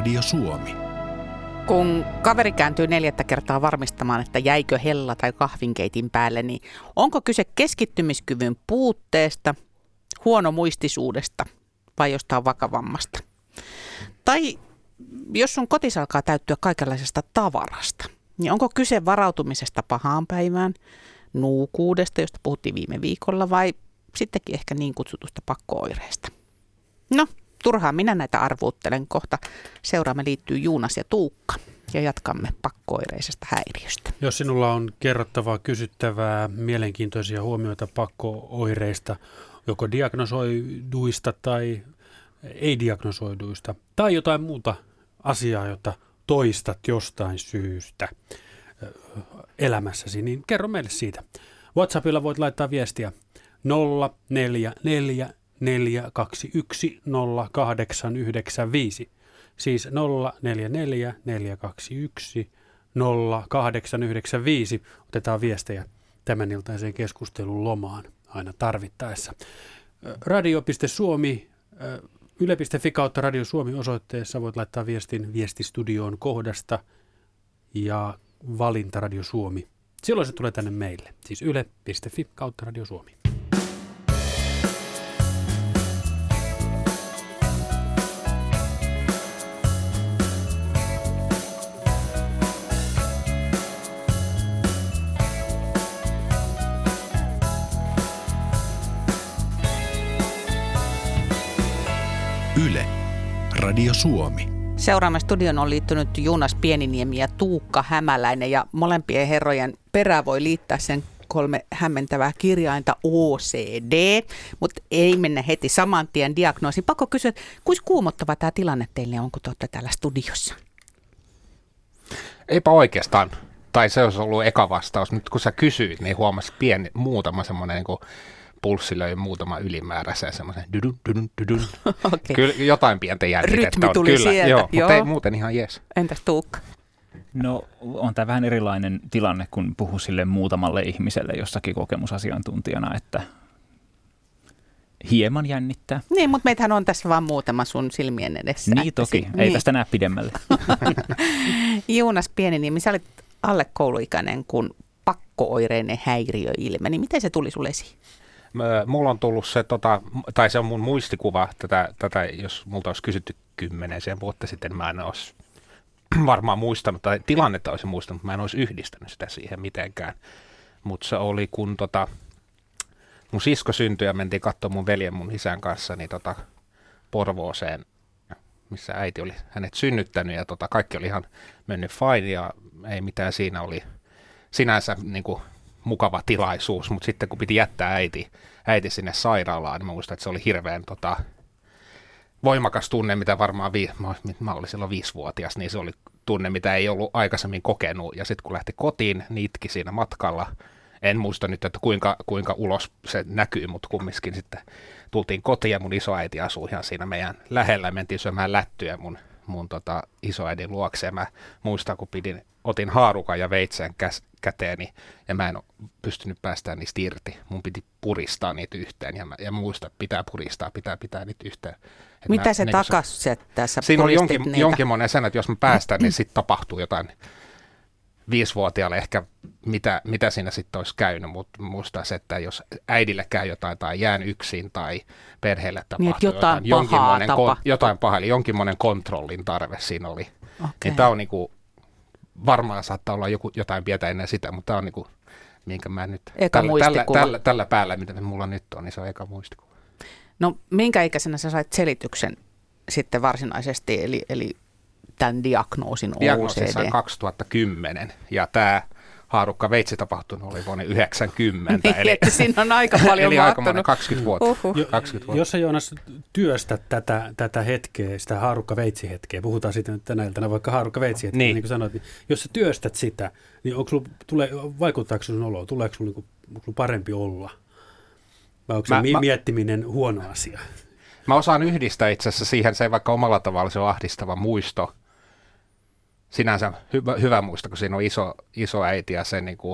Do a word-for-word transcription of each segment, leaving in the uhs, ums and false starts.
Radio Suomi. Kun kaveri kääntyy neljättä kertaa varmistamaan, että jäikö hella tai kahvinkeitin päälle, niin onko kyse keskittymiskyvyn puutteesta, huonomuistisuudesta vai jostain vakavammasta? Tai jos sun kotis alkaa täyttyä kaikenlaisesta tavarasta, niin onko kyse varautumisesta pahaan päivään, nuukuudesta, josta puhuttiin viime viikolla, vai sittenkin ehkä niin kutsutusta pakko-oireesta? No, turhaan minä näitä arvuuttelen. Kohta seuraamme liittyy Joonas ja Tuukka ja jatkamme pakko-oireisesta häiriöstä. Jos sinulla on kerrottavaa, kysyttävää, mielenkiintoisia huomioita pakko-oireista, joko diagnosoiduista tai ei-diagnosoiduista, tai jotain muuta asiaa, jota toistat jostain syystä elämässäsi, niin kerro meille siitä. WhatsAppilla voit laittaa viestiä nolla neljä neljä neljä kaksi yksi nolla kahdeksan yhdeksän viisi, siis nolla neljä neljä neljä kaksi yksi nolla kahdeksan yhdeksän viisi. Otetaan viestejä tämän iltaiseen keskustelun lomaan aina tarvittaessa. radio piste suomi, yle piste fi kautta Radio Suomi osoitteessa voit laittaa viestin viestistudioon kohdasta ja valinta Radio Suomi. Silloin se tulee tänne meille, siis yle piste fi kautta Radio Suomi. Yle, Radio Suomi. Seuraamme studion on liittynyt Joonas Pieniniemi ja Tuukka Hämäläinen, ja molempien herrojen perään voi liittää sen kolme hämmentävää kirjainta O C D, mutta ei mennä heti saman tien diagnoosiin. Pakko kysyä, kuinka kuumottava tämä tilanne teille on, kun te olette täällä studiossa? Eipä oikeastaan. Tai se olisi ollut eka vastaus. Nyt kun sä kysyit, niin huomasit pieni, muutama semmoinen niin kuin pulssi löi muutama ylimääräisen semmoisen dudun, dudun, dudun. Okay. Kyllä jotain pientä jännitettä Rytmi on. tuli Kyllä, sieltä. joo, Joo. Mutta ei muuten ihan jees. Entäs Tuukka? No on tämä vähän erilainen tilanne, kun puhuu sille muutamalle ihmiselle jossakin kokemusasiantuntijana, että hieman jännittää. Niin, mutta meitähän on tässä vaan muutama sun silmien edessä. Niin toki, si- ei niin. tästä näe pidemmälle. Joonas Pieniniemi, sä olit alle kouluikäinen, kun pakko-oireinen häiriö ilmeni. Miten se tuli sulle esiin? Mulla on tullut se, tota, tai se on mun muistikuva, tätä, tätä jos multa olisi kysytty kymmeneen vuotta sitten, mä en olisi varmaan muistanut, tai tilannetta olisin muistanut, mä en olisi yhdistänyt sitä siihen mitenkään. Mutta se oli, kun tota, mun sisko syntyi ja mentiin katsomaan mun veljen mun isän kanssa niin tota, Porvooseen, missä äiti oli hänet synnyttänyt, ja tota, kaikki oli ihan mennyt fine, ja ei mitään siinä oli sinänsä niin kuin mukava tilaisuus, mutta sitten kun piti jättää äiti, äiti sinne sairaalaan, niin mä muistan, että se oli hirveän tota, voimakas tunne, mitä varmaan, vi- mä, mä olin silloin viisivuotias, niin se oli tunne, mitä ei ollut aikaisemmin kokenut, ja sitten kun lähti kotiin, niin itki siinä matkalla. En muista nyt, että kuinka, kuinka ulos se näkyy, mutta kumminkin sitten tultiin kotiin, ja mun isoäiti asui ihan siinä meidän lähellä, mentiin syömään lättyä mun, mun tota, isoäidin luokseen. Mä muistan, kun pidin, otin haarukan ja veitsen käs, käteeni, ja mä en pystynyt päästään niistä irti. Mun piti puristaa niitä yhteen, ja, mä, ja muista, että pitää puristaa, pitää pitää niitä yhteen. Et Mitä mä, se niin takas se, että sä siinä oli jonkin, niitä? jonkinmoinen sen, että jos mä päästään, niin sitten tapahtuu jotain viisivuotiaalle ehkä, mitä, mitä siinä sitten olisi käynyt, mutta muistaa se, että jos äidille käy jotain tai jään yksin tai perheelle tapahtuu niin, jotain, jotain, jonkinmoinen, kon, jotain pahaa, eli jonkinmoinen kontrollin tarve siinä oli. Okay. Niin tämä on niinku, varmaan saattaa olla joku, jotain pientä ennen sitä, mutta tämä on niinku, minkä mä nyt, eka tällä, tällä, tällä, tällä päällä, mitä mulla nyt on, niin se on eka muistikuva. No minkä ikäisenä sä sait selityksen sitten varsinaisesti, eli, eli tämän diagnoosin O C D? Diagnoosin sain kaksituhattakymmenen, ja tämä haarukka veitsi tapahtunut oli vuonna yhdeksänkymmentä. Niin, eli, että siinä on aika paljon eli aikamoinen mahtunut. kaksikymmentä vuotta. Uhuh. Jo, kaksikymmentä vuotta. Jos sä, Joonas, työstät tätä, tätä hetkeä, sitä haarukka-veitsi-hetkeä, puhutaan siitä nyt tänä iltana vaikka haarukka-veitsi-hetkeä, niin. niin kuin sanoit, niin jos sä työstät sitä, niin onko sulla, tulee, vaikuttaako sun oloa, tuleeko sulla, niin onko sulla parempi olla? Vai onko mä, se mä, miettiminen huono asia? Mä osaan yhdistää itse asiassa siihen, se ei vaikka omalla tavalla se on ahdistava muisto, sinänsä hyvä, hyvä muisto, kun siinä on iso, iso äiti ja se niin kuin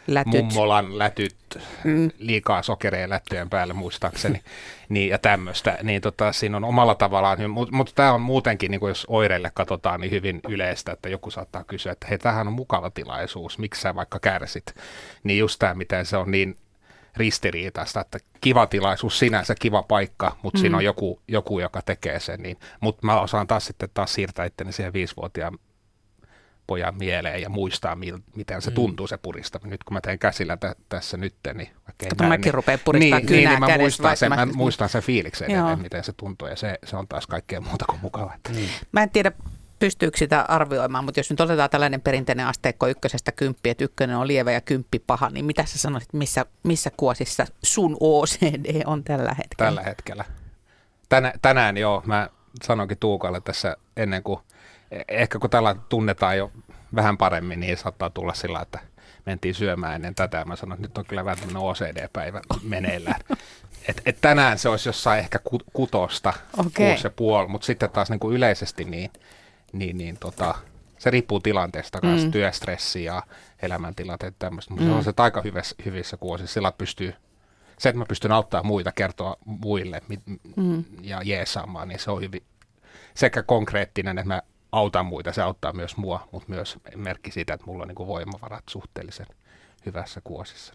lätyt. mummolan lätyt, mm. liikaa sokereja lättyjen päälle muistaakseni, niin, ja tämmöistä. Niin tota, siinä on omalla tavallaan, mutta mut tämä on muutenkin, niin jos oireille katsotaan, niin hyvin yleistä, että joku saattaa kysyä, että hei, tämähän on mukava tilaisuus, miksi sä vaikka kärsit? Niin just tämä, miten se on niin ristiriitaista, että kiva tilaisuus sinänsä, kiva paikka, mutta mm. siinä on joku, joku, joka tekee sen. Niin. Mutta mä osaan taas sitten taas siirtää itteni siihen viisivuotiaan pojan mieleen ja muistaa, mil, miten se tuntuu se puristaminen. Nyt kun mä teen käsillä tä, tässä nyt, niin vaikka Kato, mäkin niin, rupean puristamaan niin, kynää niin, niin mä, muistan sen, mä... mä muistan sen fiiliksen edelleen, miten se tuntuu, ja se, se on taas kaikkea muuta kuin mukava. Mm. Mä en tiedä, pystyykö sitä arvioimaan, mutta jos nyt otetaan tällainen perinteinen asteikko ykkösestä kymppi, että ykkönen on lievä ja kymppi paha, niin mitä sä sanoisit, missä, missä kuosissa sun O C D on tällä hetkellä? Tällä hetkellä. Tänä, tänään joo, mä sanoinkin Tuukalle tässä ennen kuin, ehkä kun tällä tunnetaan jo vähän paremmin, niin saattaa tulla sillä, että mentiin syömään ennen tätä, ja mä sanoin, että nyt on kyllä vähän tämmöinen O C D-päivä meneillään. Et, et tänään se olisi jossain ehkä kutosta, okay. kuusi ja puoli, mutta sitten taas niin kuin yleisesti niin, niin, niin tota, se riippuu tilanteesta, mm. työstressi ja elämäntilanteet tämmöistä, mutta mm. se on se aika hyvissä, hyvissä kuosissa, sillä pystyy, se, että mä pystyn auttamaan muita, kertoa muille mm. ja jeesaamaan, niin se on hyvin sekä konkreettinen, että mä autan muita, se auttaa myös mua, mutta myös merkki siitä, että mulla on niin kuin voimavarat suhteellisen hyvässä kuosissa.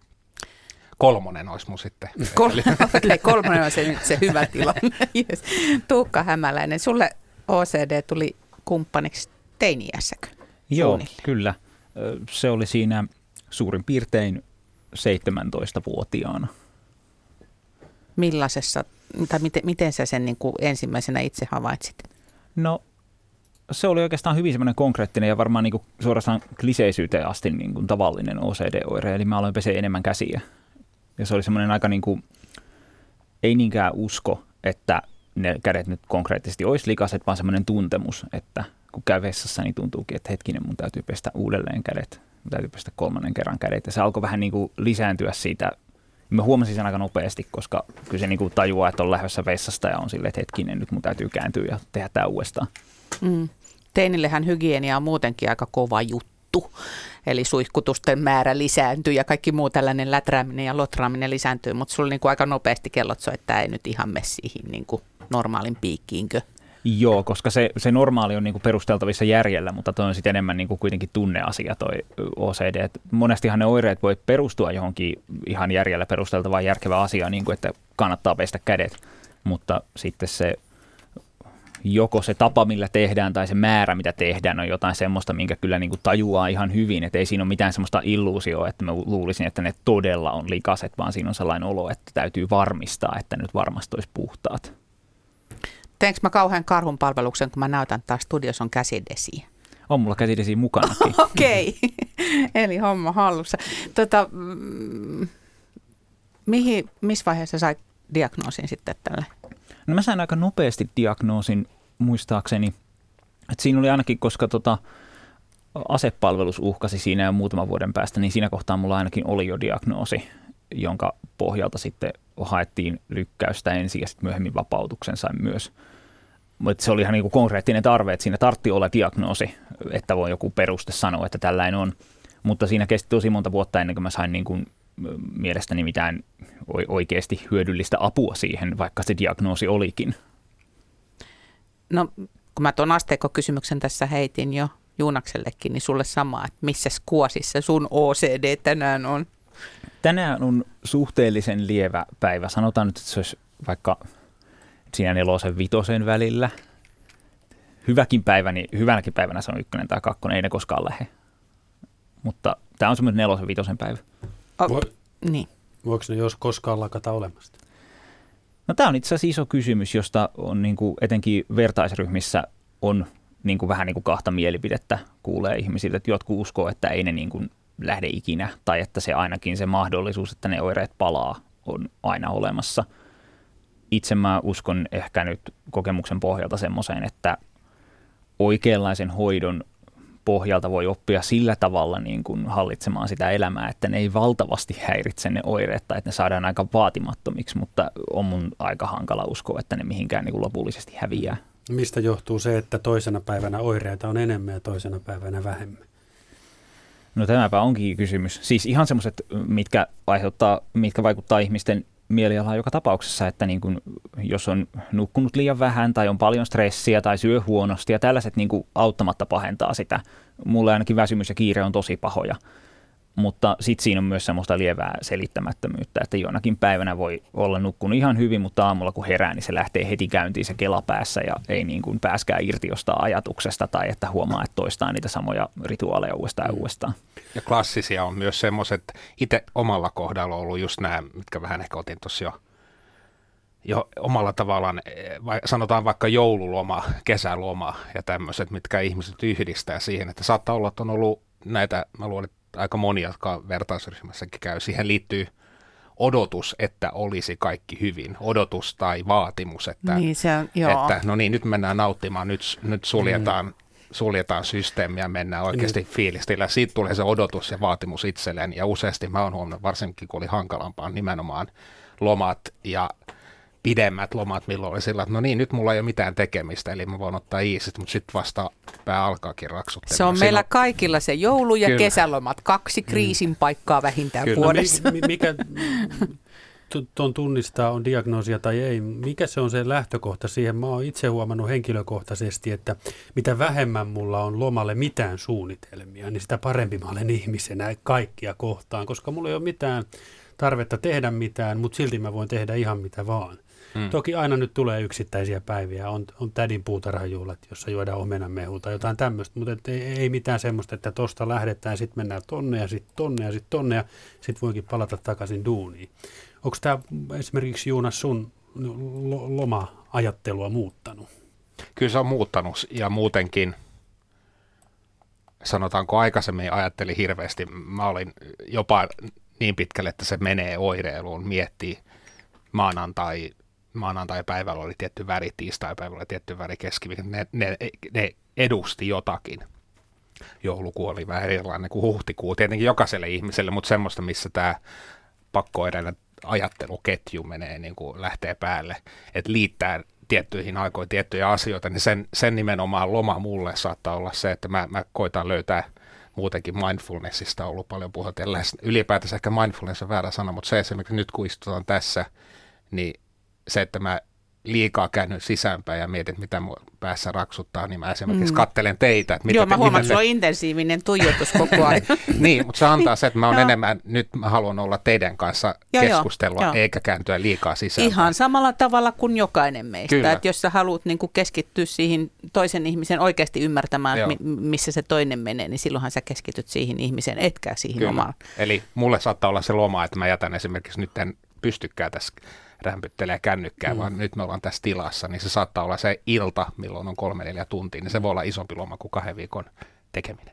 Kolmonen olisi mun sitten. Kol- okay, kolmonen on se, se hyvä tilanne. Yes. Tuukka Hämäläinen, sulle O C D tuli kumppaniksi teini-iässäkö? Joo, suunnilleen? Kyllä. Se oli siinä suurin piirtein seitsemäntoistavuotiaana. Millaisessa, tai miten, miten sä sen niin kuin ensimmäisenä itse havaitsit? No, se oli oikeastaan hyvin semmoinen konkreettinen ja varmaan niin kuin suorastaan kliseisyyteen asti niin kuin tavallinen O C D-oire. Eli mä aloin pesee enemmän käsiä. Ja se oli semmoinen aika niin kuin, ei niinkään usko, että ne kädet nyt konkreettisesti olisi likaset, vaan semmoinen tuntemus, että kun käy vessassa, niin tuntuukin, että hetkinen, mun täytyy pestä uudelleen kädet. Mun täytyy pestä kolmannen kerran kädet. Ja se alkoi vähän niin kuin lisääntyä siitä. Mä huomasin sen aika nopeasti, koska kyllä se niin kuin tajuaa, että on lähdössä vessasta ja on silleen, että hetkinen, nyt mun täytyy kääntyä ja tehdä tämä uudestaan. Mm. Teinillehän hygienia on muutenkin aika kova juttu. Eli suihkutusten määrä lisääntyy ja kaikki muu tällainen läträäminen ja lotraaminen lisääntyy, mutta sulla niin kuin aika nopeasti kellot soi, että ei nyt ihan mene siihen niin kuin normaalin piikkiinkö? Joo, koska se, se normaali on niin kuin perusteltavissa järjellä, mutta toi on sitten enemmän niin kuin kuitenkin tunneasia toi O C D. Et monestihan ne oireet voi perustua johonkin ihan järjellä perusteltavaan järkevään asiaan, niin kuin että kannattaa pestä kädet, mutta sitten se joko se tapa, millä tehdään, tai se määrä, mitä tehdään, on jotain semmoista, minkä kyllä niin kuin tajuaa ihan hyvin. Että ei siinä ole mitään semmoista illuusioa, että mä luulisin, että ne todella on likaset, vaan siinä on sellainen olo, että täytyy varmistaa, että nyt varmasti olisi puhtaat. Teenkö mä kauhean karhun palveluksen, kun mä näytän taas studiossa on käsidesiä? On mulla käsidesiä mukanakin. Okei, okay. Eli homma hallussa. Tota, mm, mihin, missä vaiheessa sait diagnoosin sitten tälle? No mä sain aika nopeasti diagnoosin muistaakseni, että siinä oli ainakin, koska tota, asepalvelus uhkasi siinä jo muutaman vuoden päästä, niin siinä kohtaa mulla ainakin oli jo diagnoosi, jonka pohjalta sitten haettiin lykkäystä ensin ja sitten myöhemmin vapautuksen sain myös. Mutta se oli ihan niinku konkreettinen tarve, että siinä tartti olla diagnoosi, että voi joku peruste sanoa, että tällainen on. Mutta siinä kesti tosi monta vuotta ennen kuin mä sain niinku mielestäni mitään oikeasti hyödyllistä apua siihen, vaikka se diagnoosi olikin. No, kun mä tuon asteikkokysymyksen tässä heitin jo Juunaksellekin, niin sulle sama, että missä kuosissa sun O C D tänään on? Tänään on suhteellisen lievä päivä. Sanotaan nyt, että se olisi vaikka siinä nelosen vitosen välillä. Hyväkin päivä, niin hyvänäkin päivänä se on ykkönen tai kakkonen, ei ne koskaan lähde. Mutta tämä on semmoinen nelosen vitosen päivä. Oh, Vo- niin. Voiko ne jos koskaan lakata olemasta? No tämä on itse asiassa iso kysymys, josta on niin kuin etenkin vertaisryhmissä on niin kuin vähän niin kuin kahta mielipidettä kuulee ihmisiltä, että jotkut uskoo, että ei ne niin kuin lähde ikinä tai että se ainakin se mahdollisuus, että ne oireet palaa, on aina olemassa. Itse mä uskon ehkä nyt kokemuksen pohjalta semmoiseen, että oikeanlaisen hoidon pohjalta voi oppia sillä tavalla niin kuin hallitsemaan sitä elämää, että ne ei valtavasti häiritse ne oireet tai että ne saadaan aika vaatimattomiksi, mutta on mun aika hankala uskoa, että ne mihinkään niin kuin lopullisesti häviää. Mistä johtuu se, että toisena päivänä oireita on enemmän ja toisena päivänä vähemmän? No tämäpä onkin kysymys. Siis ihan semmoiset, mitkä aiheuttaa, mitkä vaikuttaa ihmisten mielialaan joka tapauksessa, että niin kun, jos on nukkunut liian vähän tai on paljon stressiä tai syö huonosti ja tällaiset niin kun auttamatta pahentaa sitä. Mulle ainakin väsymys ja kiire on tosi pahoja. Mutta sitten siinä on myös semmoista lievää selittämättömyyttä, että jonakin päivänä voi olla nukkunut ihan hyvin, mutta aamulla kun herää, niin se lähtee heti käyntiin se kela päässä ja ei niin kuin pääskään irti jostain ajatuksesta tai että huomaa, että toistaa niitä samoja rituaaleja uudestaan ja uudestaan. Ja klassisia on myös semmoiset, itse omalla kohdalla on ollut just nämä, mitkä vähän ehkä otin tuossa jo, jo omalla tavallaan, vai sanotaan vaikka joululoma, kesäloma ja tämmöiset, mitkä ihmiset yhdistää siihen, että saattaa olla, että on ollut näitä, mä luulen, aika moni, jotka vertaisryhmässäkin käy, siihen liittyy odotus, että olisi kaikki hyvin. Odotus tai vaatimus, että, niin se on, joo. että no niin, nyt mennään nauttimaan, nyt, nyt suljetaan, mm. suljetaan systeemiä ja mennään oikeasti mm. fiilistillä. Siitä tulee se odotus ja vaatimus itselleen. Ja useasti mä oon huomannut, varsinkin kun oli hankalampaa, nimenomaan lomat ja pidemmät lomat, milloin oli sillä, että no niin, nyt mulla ei ole mitään tekemistä, eli mä voin ottaa iisit, mutta sitten vasta pää alkaakin raksuttelemaan. Se on Silloin... meillä kaikilla se joulu- ja Kyllä. kesälomat, kaksi kriisin paikkaa vähintään Kyllä. vuodessa. No, mi- mikä tuon tunnistaa, on diagnoosia tai ei, mikä se on se lähtökohta siihen? Mä oon itse huomannut henkilökohtaisesti, että mitä vähemmän mulla on lomalle mitään suunnitelmia, niin sitä parempi mä olen ihmisenä kaikkia kohtaan, koska mulla ei ole mitään tarvetta tehdä mitään, mutta silti mä voin tehdä ihan mitä vaan. Hmm. Toki aina nyt tulee yksittäisiä päiviä, on, on tädin puutarhajuhlat, jossa juodaan omenanmehua tai jotain tämmöistä, mutta ei, ei mitään semmoista, että tosta lähdetään, sitten mennään tonne ja sitten tonne ja sitten tonne ja sitten voinkin palata takaisin duuniin. Onko tämä esimerkiksi Joonas sun loma-ajattelua muuttanut? Kyllä se on muuttanut ja muutenkin, sanotaanko aikaisemmin ajattelin hirveästi, mä olin jopa niin pitkälle, että se menee oireiluun, miettii maanantai, maanantai-päivällä oli tietty väri, tiistai-päivällä oli tietty väri, keskiviikko, ne, ne, ne edusti jotakin. Joulukuu oli vähän erilainen kuin huhtikuu, tietenkin jokaiselle ihmiselle, mutta semmoista, missä tämä pakko-oireinen ajatteluketju menee, niin kuin lähtee päälle, että liittää tiettyihin aikoihin tiettyjä asioita, niin sen, sen nimenomaan loma mulle saattaa olla se, että mä, mä koitan löytää muutenkin mindfulnessista on ollut paljon puhetta. Ylipäätänsä ehkä mindfulness on väärä sana, mutta se esimerkiksi nyt kun istutaan tässä, niin se, että mä liikaa käännyn sisäänpäin ja mietin, mitä mun päässä raksuttaa, niin mä esimerkiksi mm. kattelen teitä. Että mitä Joo, te, mä huomaan, että te... se on intensiivinen tuijotus koko ajan. Niin, mutta se antaa se, että mä oon enemmän, nyt mä haluan olla teidän kanssa joo, keskustelua, joo, eikä kääntyä liikaa sisäänpäin. Ihan samalla tavalla kuin jokainen meistä. Kyllä. Että jos sä haluat niin kuin keskittyä siihen toisen ihmisen oikeasti ymmärtämään, mi- missä se toinen menee, niin silloinhan sä keskityt siihen ihmiseen, etkä siihen Kyllä. omaan. Eli mulle saattaa olla se loma, että mä jätän esimerkiksi nyt en pystykään tässä rämpyttelee kännykkää, mm. vaan nyt me ollaan tässä tilassa, niin se saattaa olla se ilta, milloin on kolme neljä tuntia, niin se voi olla isompi loma kuin kahden viikon tekeminen.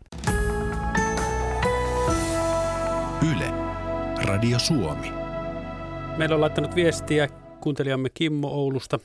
Yle, Radio Suomi. Meillä on laittanut viestiä kuuntelijamme Kimmo Oulusta.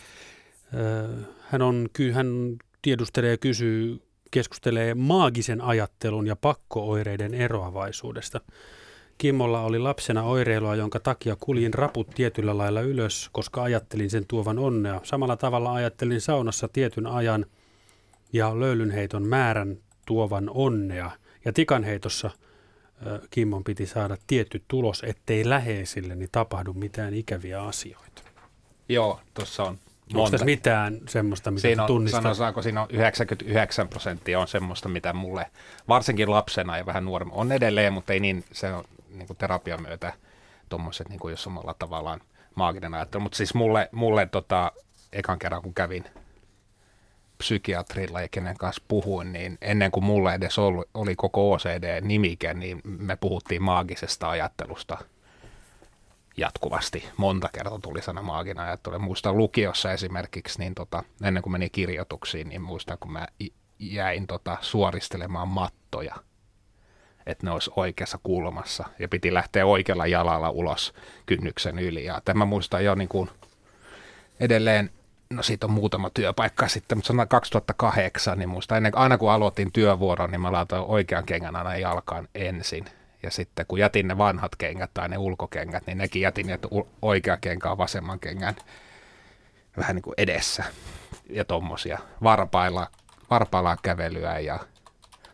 Hän, on, hän tiedustelee ja kysyy, keskustelee maagisen ajattelun ja pakko-oireiden eroavaisuudesta. Kimmolla oli lapsena oireilua, jonka takia kuljin raput tietyllä lailla ylös, koska ajattelin sen tuovan onnea. Samalla tavalla ajattelin saunassa tietyn ajan ja löylynheiton määrän tuovan onnea. Ja tikanheitossa äh, Kimmon piti saada tietty tulos, ettei läheisilleni tapahdu mitään ikäviä asioita. Joo, tuossa on monta. Onko tässä mitään semmoista, mitä siinä on, tunnistaa? Sanotaanko, siinä on yhdeksänkymmentäyhdeksän prosenttia on semmoista, mitä mulle, varsinkin lapsena ja vähän nuoremmin, on edelleen, mutta ei niin, se on niin kuin terapian myötä tuommoiset, niin kuin jos omalla tavallaan maaginen ajattelu. Mutta siis mulle, mulle tota, ekan kerran, kun kävin psykiatrilla ja kenen kanssa puhuin, niin ennen kuin mulle edes oli, oli koko O C D-nimike, niin me puhuttiin maagisesta ajattelusta jatkuvasti. Monta kertaa tuli sana maaginen ajattelu. Muistan lukiossa esimerkiksi, niin tota, ennen kuin meni kirjoituksiin, niin muistan, kun mä jäin tota, suoristelemaan mattoja, että ne olisi oikeassa kulmassa ja piti lähteä oikealla jalalla ulos kynnyksen yli. Ja tämä muistan jo niin kuin edelleen, no siitä on muutama työpaikka sitten, mutta sanotaan kaksituhattakahdeksan, niin muistan ennen, aina kun aloitin työvuoron, niin mä laitoin oikean kengän aina jalkaan ensin. Ja sitten kun jätin ne vanhat kengät tai ne ulkokengät, niin nekin jätin, että oikea kenkä on vasemman kengän vähän niin kuin edessä. Ja tommosia varpailla, varpailla kävelyä ja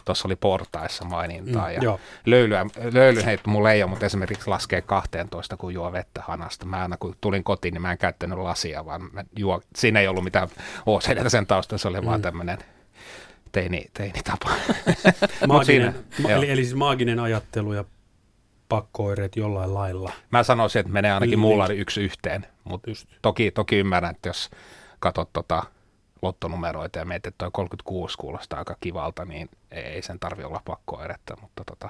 tuossa oli portaissa mainintaa. Mm, ja joo. löylyä, löylyn heitto mulla ei ole, mutta esimerkiksi laskee kahteentoista, kun juo vettä hanasta. Mä aina kun tulin kotiin, niin mä en käyttänyt lasia, vaan mä juo, siinä ei ollut mitään O C D:tä sen taustalla, se oli mm. vaan tämmöinen teini, teinitapa. Maaginen, siinä, eli, eli siis maaginen ajattelu ja pakko-oireet jollain lailla. Mä sanoisin, että menee ainakin Li- mulla yksi yhteen, mutta Just. toki, toki ymmärrän, että jos katsot tota lottonumeroita ja mietit, että toi kolmekymmentäkuusi kuulostaa aika kivalta, niin ei sen tarvitse olla pakko-oiretta, mutta tota,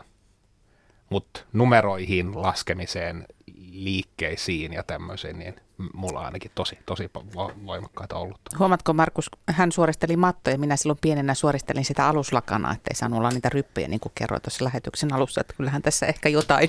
mut numeroihin, laskemiseen, liikkeisiin ja tämmöisiin, niin mulla on ainakin tosi, tosi voimakkaita ollut. Huomatko, Markus, hän suoristeli mattoja, minä silloin pienenä suoristelin sitä aluslakanaa, ettei saanut olla niitä ryppyjä, niin kuin kerroin tuossa lähetyksen alussa, että kyllähän tässä ehkä jotain,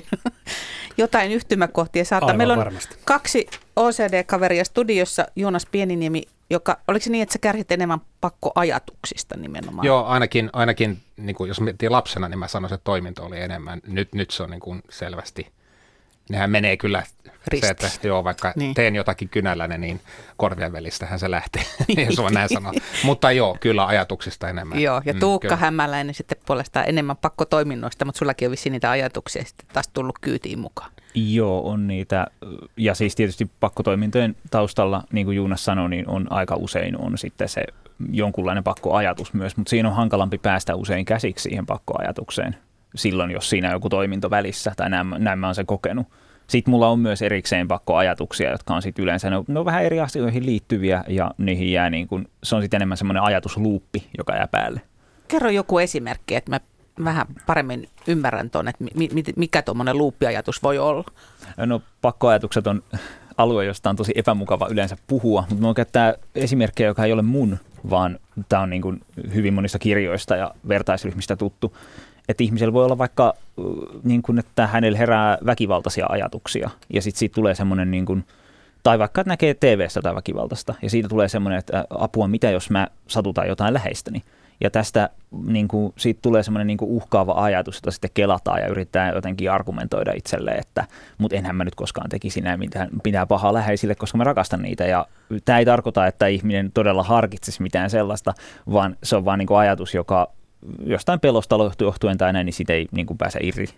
jotain yhtymäkohtia saattaa. Aivan Meillä on varmasti. kaksi O C D-kaveria studiossa, Joonas Pieniniemi, joka, oliko se niin, että sä kärsit enemmän pakkoajatuksista nimenomaan? Joo, ainakin, ainakin niin kuin jos miettii lapsena, niin mä sanoisin, että toiminto oli enemmän. Nyt, nyt se on niin kuin selvästi, nehän menee kyllä Risti. se, että joo, vaikka niin. teen jotakin kynälläni, niin korvien välistähän se lähtee, jos voi näin sanoa. Mutta joo, kyllä ajatuksista enemmän. Joo, ja Tuukka mm, Hämäläinen sitten puolestaan enemmän pakkotoiminnoista, mutta sullakin on vissiin niitä ajatuksia sitten taas tullut kyytiin mukaan. Joo, on niitä. Ja siis tietysti pakkotoimintojen taustalla, niin kuin Joonas sanoi, niin on aika usein on sitten se jonkunlainen pakkoajatus myös, mutta siinä on hankalampi päästä usein käsiksi siihen pakkoajatukseen silloin, jos siinä on joku toiminto välissä, tai näin, näin mä oon sen kokenut. Sitten mulla on myös erikseen pakkoajatuksia, jotka on sitten yleensä, ne on, ne on vähän eri asioihin liittyviä, ja niihin jää niin kuin, se on sitten enemmän semmoinen ajatusluuppi, joka jää päälle. Kerro joku esimerkki, että mä vähän paremmin ymmärrän tuon, että mi- mi- mikä tuommoinen luuppiajatus voi olla. No pakkoajatukset on alue, josta on tosi epämukava yleensä puhua, mutta mä oon käyttää esimerkkejä, joka ei ole mun, vaan tämä on niin kuin hyvin monista kirjoista ja vertaisryhmistä tuttu. Että ihmisellä voi olla vaikka, niin kuin, että hänellä herää väkivaltaisia ajatuksia ja sitten siitä tulee semmoinen, niin kuin, tai vaikka että näkee T V:ssä tai väkivaltaista ja siitä tulee semmoinen, että apua, mitä jos mä satutan jotain läheistäni. Ja tästä niin kuin, siitä tulee semmoinen niin kuin uhkaava ajatus, jota sitten kelataan ja yrittää jotenkin argumentoida itselleen, että mutta enhän mä nyt koskaan tekisi näin, mitään pitää pahaa läheisille, koska mä rakastan niitä. Ja tämä ei tarkoita, että ihminen todella harkitsisi mitään sellaista, vaan se on vaan niin kuin ajatus, joka jostain pelosta johtuen tai näin, niin siitä ei niin kuin pääse irri.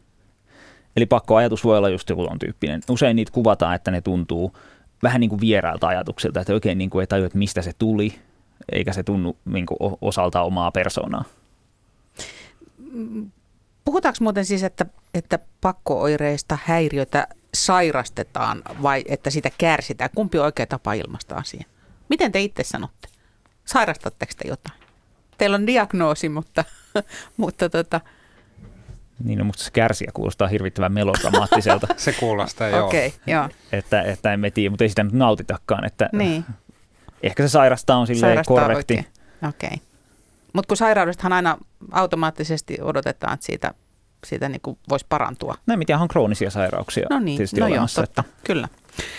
Eli pakkoajatus voi olla just joku ton tyyppinen. Usein niitä kuvataan, että ne tuntuu vähän niin kuin vierailta ajatuksilta, että oikein niin kuin ei tajua, että mistä se tuli, eikä se tunnu niin kuin osalta omaa persoonaa. Puhutaanko muuten siis, että, että pakko-oireista häiriötä sairastetaan vai että sitä kärsitään? Kumpi on oikea tapa ilmaista asiaa? Miten te itse sanotte? Sairastatteko te jotain? Teillä on diagnoosi, mutta, mutta tota... Niin, no musta se kärsiä kuulostaa hirvittävän melodramaattiselta. Se kuulostaa, joo. Okei, okay, joo. Että, että emme tiedä, mutta ei sitä nyt nautitakaan. Että niin. Ehkä se sairastaa on silleen Sairastaa korrekti. Okei. Okay. Mutta kun sairaudestahan aina automaattisesti odotetaan, että siitä, siitä niin kuin voisi parantua. No mitä on kroonisia sairauksia no niin, tietysti no olemassa. Joo, totta, että... kyllä.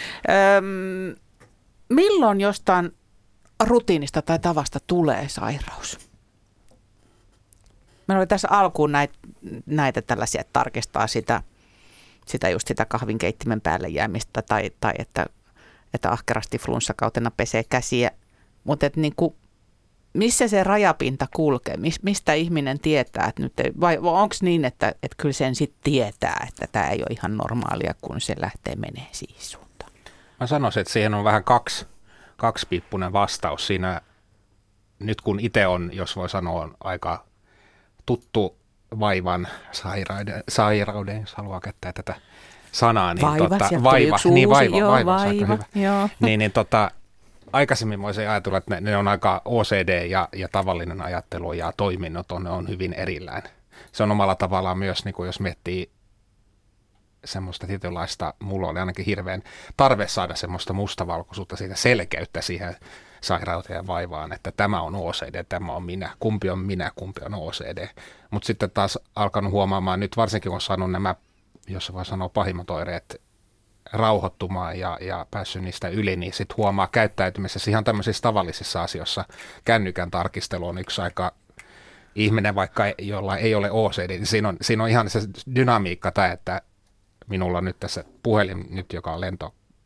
Öm, milloin jostain rutiinista tai tavasta tulee sairaus? Meillä oli tässä alkuun näitä, näitä tällaisia, että tarkistaa sitä, sitä just sitä kahvinkeittimen päälle jäämistä tai, tai että, että ahkerasti flunssakautena pesee käsiä. Mutta niin missä se rajapinta kulkee? Mistä ihminen tietää? Että nyt ei, vai onko niin, että, että kyllä sen sitten tietää, että tämä ei ole ihan normaalia, kun se lähtee menee siihen suuntaan? Mä sanoisin, että siihen on vähän kaksi, kaksipiippunen vastaus siinä. Nyt kun itse on, jos voi sanoa, on aika tuttu vaivan sairauden, sairauden jos haluaa käyttää tätä sanaa. Niin vaiva, tota, vaiva, niin vaiva, joo, vaiva, vaiva, vaiva joo. niin, niin tota, aikaisemmin voisin ajatella, että ne, ne on aika O C D ja, ja tavallinen ajattelu ja toiminnot on, ne on hyvin erillään. Se on omalla tavallaan myös, niin kuin jos miettii semmoista tietynlaista, mulla oli ainakin hirveän tarve saada semmoista mustavalkoisuutta, siitä selkeyttä siihen sairauteen ja vaivaan, että tämä on O C D, tämä on minä, kumpi on minä, kumpi on O C D. Mutta sitten taas alkanut huomaamaan, nyt varsinkin kun on saanut nämä, jos voi sanoa pahimmat oireet, rauhoittumaan ja, ja päässyt niistä yli, niin sitten huomaa käyttäytymisessä ihan tämmöisissä tavallisissa asioissa. Kännykän tarkistelu on yksi aika ihminen, vaikka jolla ei ole O C D, niin siinä on, siinä on ihan se dynamiikka tämä, että minulla on nyt tässä puhelin, nyt, joka on lento,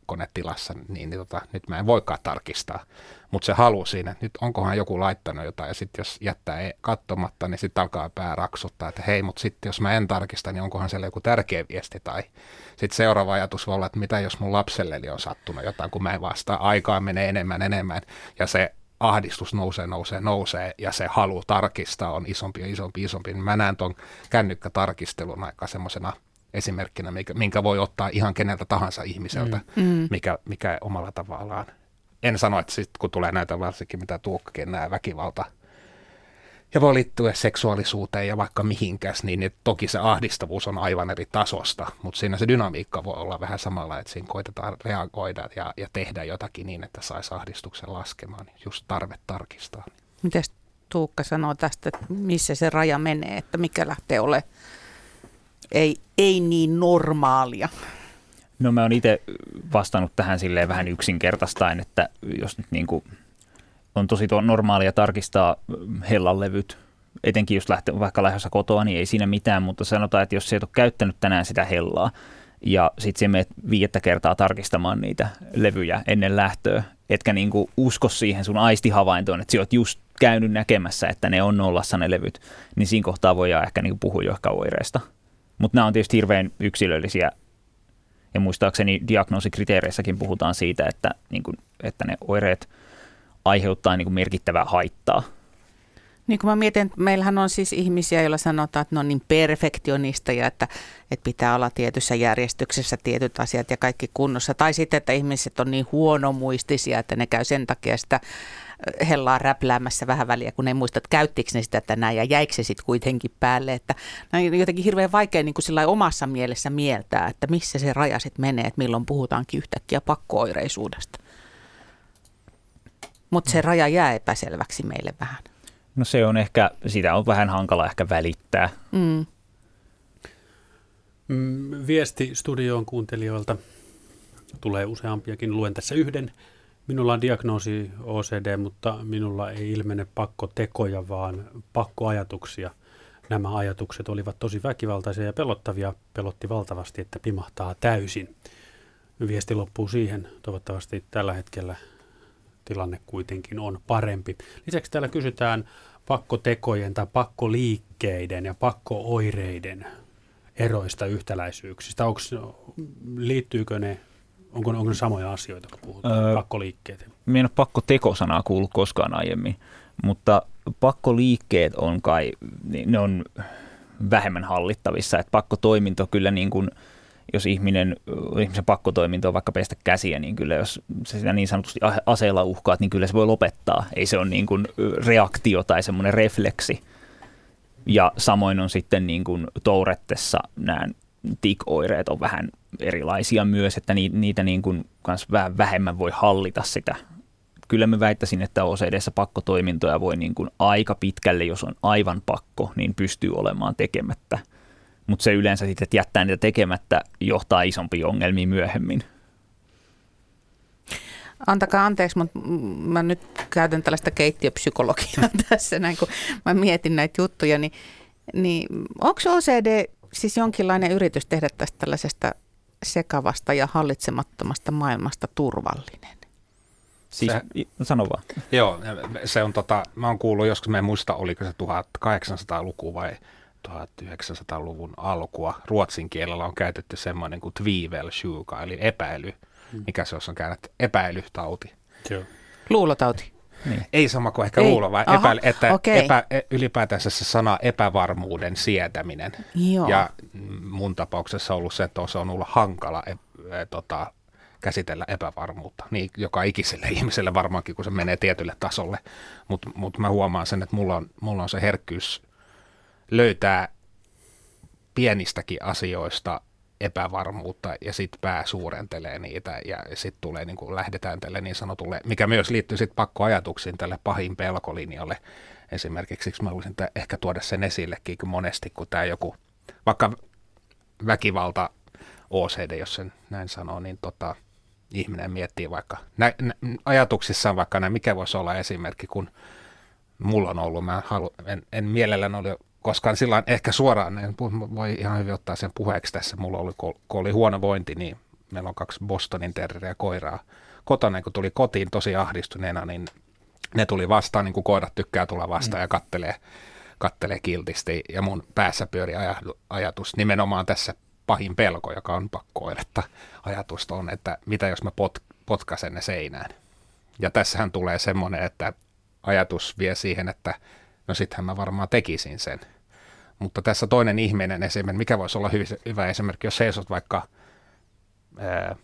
tietokonetilassa, niin, niin tota, nyt mä en voikaan tarkistaa. Mutta se halu siinä, että nyt onkohan joku laittanut jotain, ja sitten jos jättää katsomatta, niin sitten alkaa pää raksuttaa, että hei, mutta sitten jos mä en tarkista, niin onkohan siellä joku tärkeä viesti, tai sitten seuraava ajatus voi olla, että mitä jos mun lapselleni on sattunut jotain, kun mä en vastaa, aikaa menee enemmän, enemmän, ja se ahdistus nousee, nousee, nousee, ja se halu tarkistaa on isompi ja isompi, isompi. Mä näen tuon kännykkätarkistelun aika semmoisena esimerkkinä, mikä, minkä voi ottaa ihan keneltä tahansa ihmiseltä, mm. mikä, mikä omalla tavallaan. En sano, että sitten kun tulee näitä varsinkin, mitä Tuukkakin nämä väkivalta, ja voi liittyä seksuaalisuuteen ja vaikka mihinkäs, niin toki se ahdistavuus on aivan eri tasosta, mutta siinä se dynamiikka voi olla vähän samalla, että siinä koitetaan reagoida ja, ja tehdä jotakin niin, että saisi ahdistuksen laskemaan, just tarve tarkistaa. Mites Tuukka sanoo tästä, että missä se raja menee, että mikä lähtee ole ei, ei niin normaalia? No mä oon itse vastannut tähän silleen vähän yksinkertaistaen, että jos nyt niin kuin on tosi normaalia tarkistaa hellanlevyt, etenkin jos lähtee vaikka lähdössä kotoa, niin ei siinä mitään, mutta sanotaan, että jos sä et ole käyttänyt tänään sitä hellaa ja sit sä menet viidettä kertaa tarkistamaan niitä levyjä ennen lähtöä, etkä niin kuin usko siihen sun aistihavaintoon, että sä oot just käynyt näkemässä, että ne on nollassa ne levyt, niin siinä kohtaa voidaan ehkä niin kuin puhua jo ehkä oireista. Mutta nämä on tietysti hirveän yksilöllisiä. Ja muistaakseni diagnoosikriteereissäkin puhutaan siitä, että, niin kuin, että ne oireet aiheuttaa niin kuin merkittävää haittaa. Niin kuin mä mietin, että meillähän on siis ihmisiä, joilla sanotaan, että ne on niin perfektionisteja, että, että pitää olla tietyssä järjestyksessä tietyt asiat ja kaikki kunnossa. Tai sitten, että ihmiset on niin huonomuistisia, että ne käy sen takia sitä hellaa räpläämässä vähän väliä, kun ei muista, että käyttikö ne sitä tänään ja jäikö se sitten kuitenkin päälle. Että on jotenkin hirveän vaikea niin kuin sillä omassa mielessä mieltää, että missä se raja sitten menee, että milloin puhutaankin yhtäkkiä pakko-oireisuudesta. Mutta se raja jää epäselväksi meille vähän. No se on ehkä, sitä on vähän hankala ehkä välittää. Mm. Viesti studioon kuuntelijoilta tulee useampiakin. Luen tässä yhden. Minulla on diagnoosi O C D, mutta minulla ei ilmene pakkotekoja, vaan pakkoajatuksia. Nämä ajatukset olivat tosi väkivaltaisia ja pelottavia. Pelotti valtavasti, että pimahtaa täysin. Viesti loppuu siihen. Toivottavasti tällä hetkellä tilanne kuitenkin on parempi. Lisäksi täällä kysytään pakkotekojen tai pakkoliikkeiden ja pakkooireiden eroista, yhtäläisyyksistä. Onko, liittyykö ne, onko, onko ne samoja asioita, kun puhutaan öö, pakkoliikkeet? Minä en ole pakkotekosanaa kuullut koskaan aiemmin, mutta pakkoliikkeet on kai, ne on vähemmän hallittavissa. Että pakkotoiminto kyllä niin kuin, jos ihminen, ihmisen pakkotoiminto on vaikka pestä käsiä, niin kyllä jos se sitä niin sanotusti aseella uhkaat, niin kyllä se voi lopettaa. Ei se ole niin kuin reaktio tai semmoinen refleksi. Ja samoin on sitten niin kuin Tourettessa nämä tik-oireet on vähän erilaisia myös, että niitä niin kuin kans vähän vähemmän voi hallita sitä. Kyllä mä väittäisin, että O C D:ssä pakkotoimintoja voi niin kuin aika pitkälle, jos on aivan pakko, niin pystyy olemaan tekemättä. Mutta se yleensä sitten, että jättää niitä tekemättä, johtaa isompiin ongelmiin myöhemmin. Antakaa anteeksi, mutta mä nyt käytän tällaista keittiöpsykologiaa tässä näin, kun mä mietin näitä juttuja. Niin, niin onko O C D siis jonkinlainen yritys tehdä tästä tällaisesta sekavasta ja hallitsemattomasta maailmasta turvallinen? Siis, se, sano vaan. Joo, se on tota, mä oon kuullut joskus, mä en muista, oliko se tuhatkahdeksansataalukua vai tuhatyhdeksänsataaluvun alkua. Ruotsin kielellä on käytetty semmoinen kuin tvivelsjuka, eli epäily. Mikä se on käännetty? Epäilytauti. Joo. Luulotauti. Niin. Ei sama kuin ehkä Ei. luulo, vaan Aha, epäily, että okay. epä, ylipäätänsä se sana epävarmuuden sietäminen. Joo. Ja mun tapauksessa on ollut se, että se on ollut hankala e, e, tota, käsitellä epävarmuutta. Niin joka ikiselle ihmiselle varmaankin, kun se menee tietylle tasolle. Mutta mut mä huomaan sen, että mulla on, mulla on se herkkyys löytää pienistäkin asioista epävarmuutta ja sitten pää suurentelee niitä ja sitten tulee niin kuin lähdetään tälle niin sanotulle, mikä myös liittyy sitten pakkoajatuksiin tälle pahin pelkolinjalle. Esimerkiksi mä haluaisin ehkä tuoda sen esillekin, kun monesti kun tämä joku, vaikka väkivalta O C D, jos sen näin sanoo, niin tota, ihminen miettii vaikka nä, nä, ajatuksissaan vaikka näin, mikä voisi olla esimerkki, kun mulla on ollut, mä halu, en, en mielelläni ole koskaan silloin ehkä suoraan, en voi ihan hyvin ottaa sen puheeksi tässä, mulla oli, kun oli huono vointi, niin meillä on kaksi Bostonin terrieriä koiraa kotona, kun tuli kotiin tosi ahdistuneena, niin ne tuli vastaan, niin kuin koirat tykkää tulla vastaan mm. ja kattelee, kattelee kiltisti. Ja mun päässä pyöri ajatus nimenomaan tässä pahin pelko, joka on pakko-oiretta. Ajatusta on, että mitä jos mä pot, potkasen ne seinään. Ja tässähän tulee semmoinen, että ajatus vie siihen, että no sittenhän mä varmaan tekisin sen. Mutta tässä toinen ihminen esimerkiksi, mikä voisi olla hyvä, hyvä esimerkki, jos seisot vaikka ää,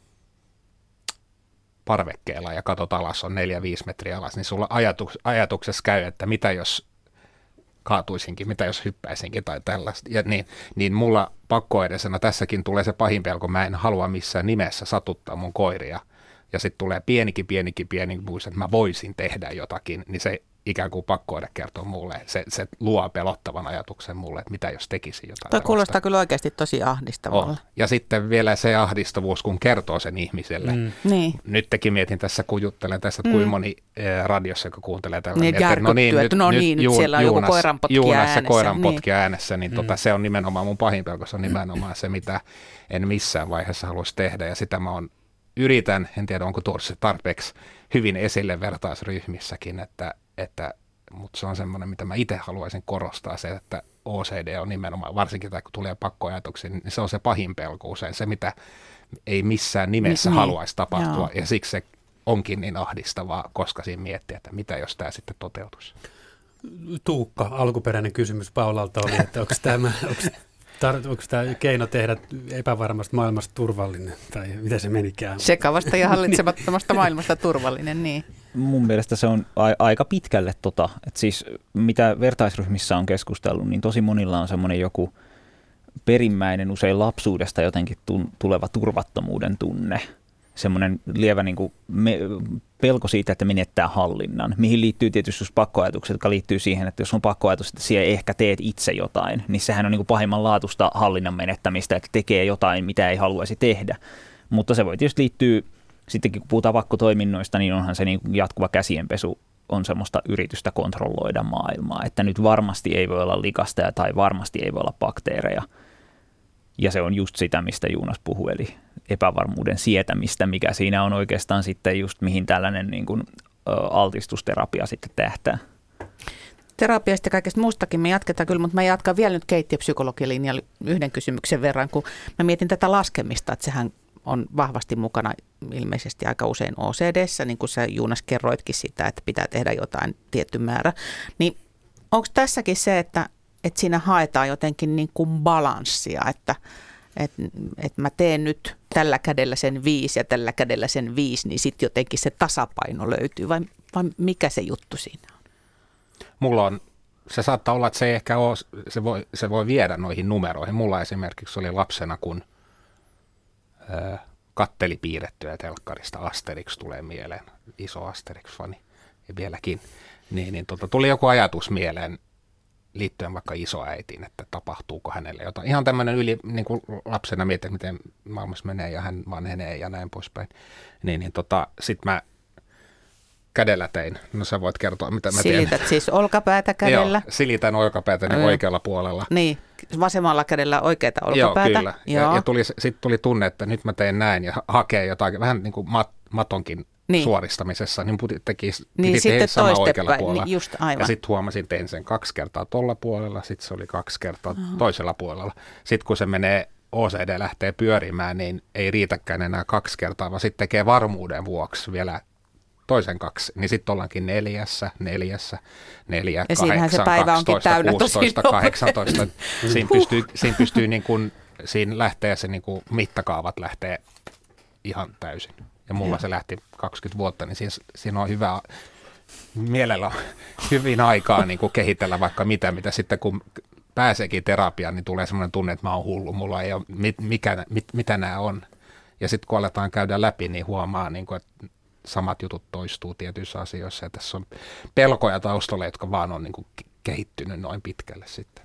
parvekkeella ja katot alas, on neljä viisi metriä alas, niin sulla ajatuks, ajatuksessa käy, että mitä jos kaatuisinkin, mitä jos hyppäisinkin tai tällaista. Ja niin, niin mulla pakkoedesena tässäkin tulee se pahin pelko, mä en halua missään nimessä satuttaa mun koiria. Ja sitten tulee pienikin, pienikin, pienikin muista, että mä voisin tehdä jotakin, niin se ikään kuin pakkoida kertoo mulle. Se, se luo pelottavan ajatuksen mulle, että mitä jos tekisi jotain. Toi kuulostaa kyllä oikeasti tosi ahdistavalta. Ja sitten vielä se ahdistavuus, kun kertoo sen ihmiselle. Mm. Niin. Nyt tekin mietin tässä, kun juttelen tästä, että mm. kuinka moni eh, radiossa, joka kuuntelee tällä niin, että no niin, nyt, no niin, nyt juun, siellä on juunas, joku koiranpotkija juunas äänessä. se koiranpotkija niin. äänessä, niin mm. tota, se on nimenomaan mun pahin pelko, se on nimenomaan se, mitä en missään vaiheessa haluaisi tehdä, ja sitä mä oon yritän, en tiedä onko tuossa se tarpeeksi hyvin esille vertaisryhmissäkin, että, että, mutta se on semmoinen, mitä mä itse haluaisin korostaa, se, että O C D on nimenomaan, varsinkin kun tulee pakkoajatuksia, niin se on se pahin pelko usein, se mitä ei missään nimessä niin, haluaisi tapahtua, joo. ja siksi se onkin niin ahdistavaa, koska siinä miettii, että mitä jos tämä sitten toteutuisi. Tuukka, alkuperäinen kysymys Paulalta oli, että onko tämä... Tar- onko tämä keino tehdä epävarmasta maailmasta turvallinen, tai mitä se menikään? Sekavasta ja hallitsemattomasta maailmasta turvallinen, niin. Mun mielestä se on a- aika pitkälle tota, että siis mitä vertaisryhmissä on keskustellut, niin tosi monilla on semmoinen joku perimmäinen, usein lapsuudesta jotenkin tun- tuleva turvattomuuden tunne. Semmoinen lievä niin kuin me- pelko siitä, että menettää hallinnan, mihin liittyy tietysti pakkoajatukset, jotka liittyy siihen, että jos on pakkoajatus, että siellä ehkä teet itse jotain, niin sehän on niin kuin pahimmanlaatuista hallinnan menettämistä, että tekee jotain, mitä ei haluaisi tehdä. Mutta se voi tietysti liittyä, sittenkin kun puhutaan pakkotoiminnoista, niin onhan se niin kuin jatkuva käsienpesu on semmoista yritystä kontrolloida maailmaa, että nyt varmasti ei voi olla likasta tai varmasti ei voi olla bakteereja. Ja se on just sitä, mistä Joonas puhui, eli epävarmuuden sietämistä, mikä siinä on oikeastaan sitten just mihin tällainen niin kuin, ä, altistusterapia sitten tähtää. Terapiasta ja kaikesta muustakin me jatketaan kyllä, mutta mä jatkan vielä nyt keittiöpsykologilinjalla yhden kysymyksen verran, kun mä mietin tätä laskemista, että sehän on vahvasti mukana ilmeisesti aika usein O C D:ssä, niin kuin sä Joonas kerroitkin sitä, että pitää tehdä jotain tietty määrä. Niin onko tässäkin se, että, että siinä haetaan jotenkin niin kuin balanssia, että että et mä teen nyt tällä kädellä sen viisi ja tällä kädellä sen viisi, niin sitten jotenkin se tasapaino löytyy, vai, vai mikä se juttu siinä on? Mulla on, se saattaa olla, että se ei ehkä ole, se voi, se voi viedä noihin numeroihin. Mulla esimerkiksi oli lapsena, kun ö, katteli piirrettyä telkkarista, Asterix tulee mieleen, iso Asterix-fani ja vieläkin, niin, niin tota, tuli joku ajatus mieleen, liittyen vaikka isoäitiin, että tapahtuuko hänelle jotain. Ihan tämmöinen yli, niin kuin lapsena mietin, miten maailmassa menee ja hän vanhenee ja näin poispäin. Niin, niin tota, sit mä kädellä tein. No sä voit kertoa, mitä mä teen. Silität siis olkapäätä kädellä? Joo, silitän olkapäätä niin oikealla puolella. Niin, vasemmalla kädellä oikeata olkapäätä? Joo, kyllä. Joo. Ja, ja tuli, sitten tuli tunne, että nyt mä teen näin ja hakee jotain, vähän niin kuin mat, matonkin niin. suoristamisessa, niin piti, teki, niin, piti tehdä sama oikealla päin, puolella. Niin just, aivan. Ja sitten huomasin, tein sen kaksi kertaa tuolla puolella, sitten se oli kaksi kertaa uh-huh. toisella puolella. Sitten kun se menee, O C D lähtee pyörimään, niin ei riitäkään enää kaksi kertaa, vaan sitten tekee varmuuden vuoksi vielä toisen kaksi, niin sitten ollaankin neljässä, neljässä, neljä, ja kahdeksan, kaksitoista, kuusitoista, kahdeksantoista. Siinä pystyy, siinä pystyy niin kuin, siinä lähtee se niin kuin mittakaavat lähtee ihan täysin. Ja mulla se lähti kaksikymmentä vuotta, niin siinä, siinä on hyvä, mielellä on hyvin aikaa niin kuin kehitellä vaikka mitä, mitä sitten kun pääseekin terapiaan, niin tulee semmoinen tunne, että mä oon hullu, mulla ei ole, mit, mikä, mit, mitä nämä on. Ja sitten kun aletaan käydä läpi, niin huomaa, niin kuin, että samat jutut toistuu tietyissä asioissa. Ja tässä on pelkoja taustalla, jotka vaan on niin kuin kehittynyt noin pitkälle sitten.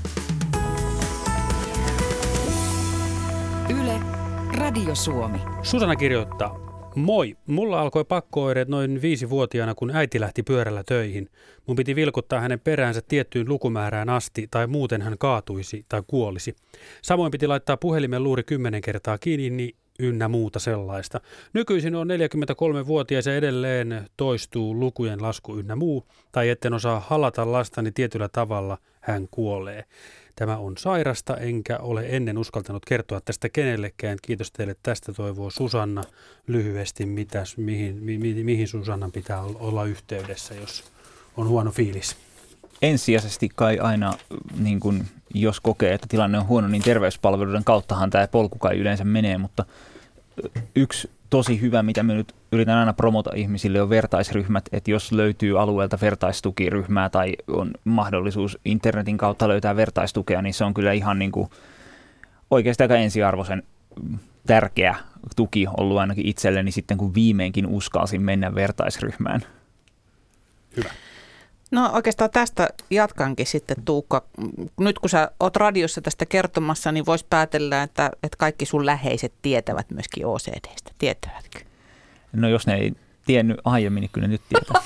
Yle, Radio Suomi. Susanna kirjoittaa. Moi, mulla alkoi pakko-oireet noin viisivuotiaana, kun äiti lähti pyörällä töihin. Mun piti vilkuttaa hänen peräänsä tiettyyn lukumäärään asti, tai muuten hän kaatuisi tai kuolisi. Samoin piti laittaa puhelimen luuri kymmenen kertaa kiinni, niin ynnä muuta sellaista. Nykyisin on neljäkymmentäkolmevuotias ja edelleen toistuu lukujen lasku ynnä muu, tai etten osaa halata lastani tietyllä tavalla, hän kuolee. Tämä on sairasta, enkä ole ennen uskaltanut kertoa tästä kenellekään. Kiitos teille tästä, toivoo Susanna. Lyhyesti, mitäs, mihin, mi, mi, mihin Susannan pitää olla yhteydessä, jos on huono fiilis? Ensisijaisesti kai aina, niin kun, jos kokee, että tilanne on huono, niin terveyspalveluiden kauttahan tämä polku kai yleensä menee, mutta yksi tosi hyvä, mitä me nyt yritän aina promota ihmisille, on vertaisryhmät, että jos löytyy alueelta vertaistukiryhmää tai on mahdollisuus internetin kautta löytää vertaistukea, niin se on kyllä ihan niin kuin oikeasti aika ensiarvoisen tärkeä tuki ollut ainakin itselleni sitten, kun viimeinkin uskalsin mennä vertaisryhmään. Hyvä. No oikeastaan tästä jatkankin sitten, Tuukka. Nyt kun sä oot radiossa tästä kertomassa, niin vois päätellä, että, että kaikki sun läheiset tietävät myöskin O C D:stä. Tietävätkö? No jos ne ei tiennyt aiemmin, niin kyllä nyt tietää.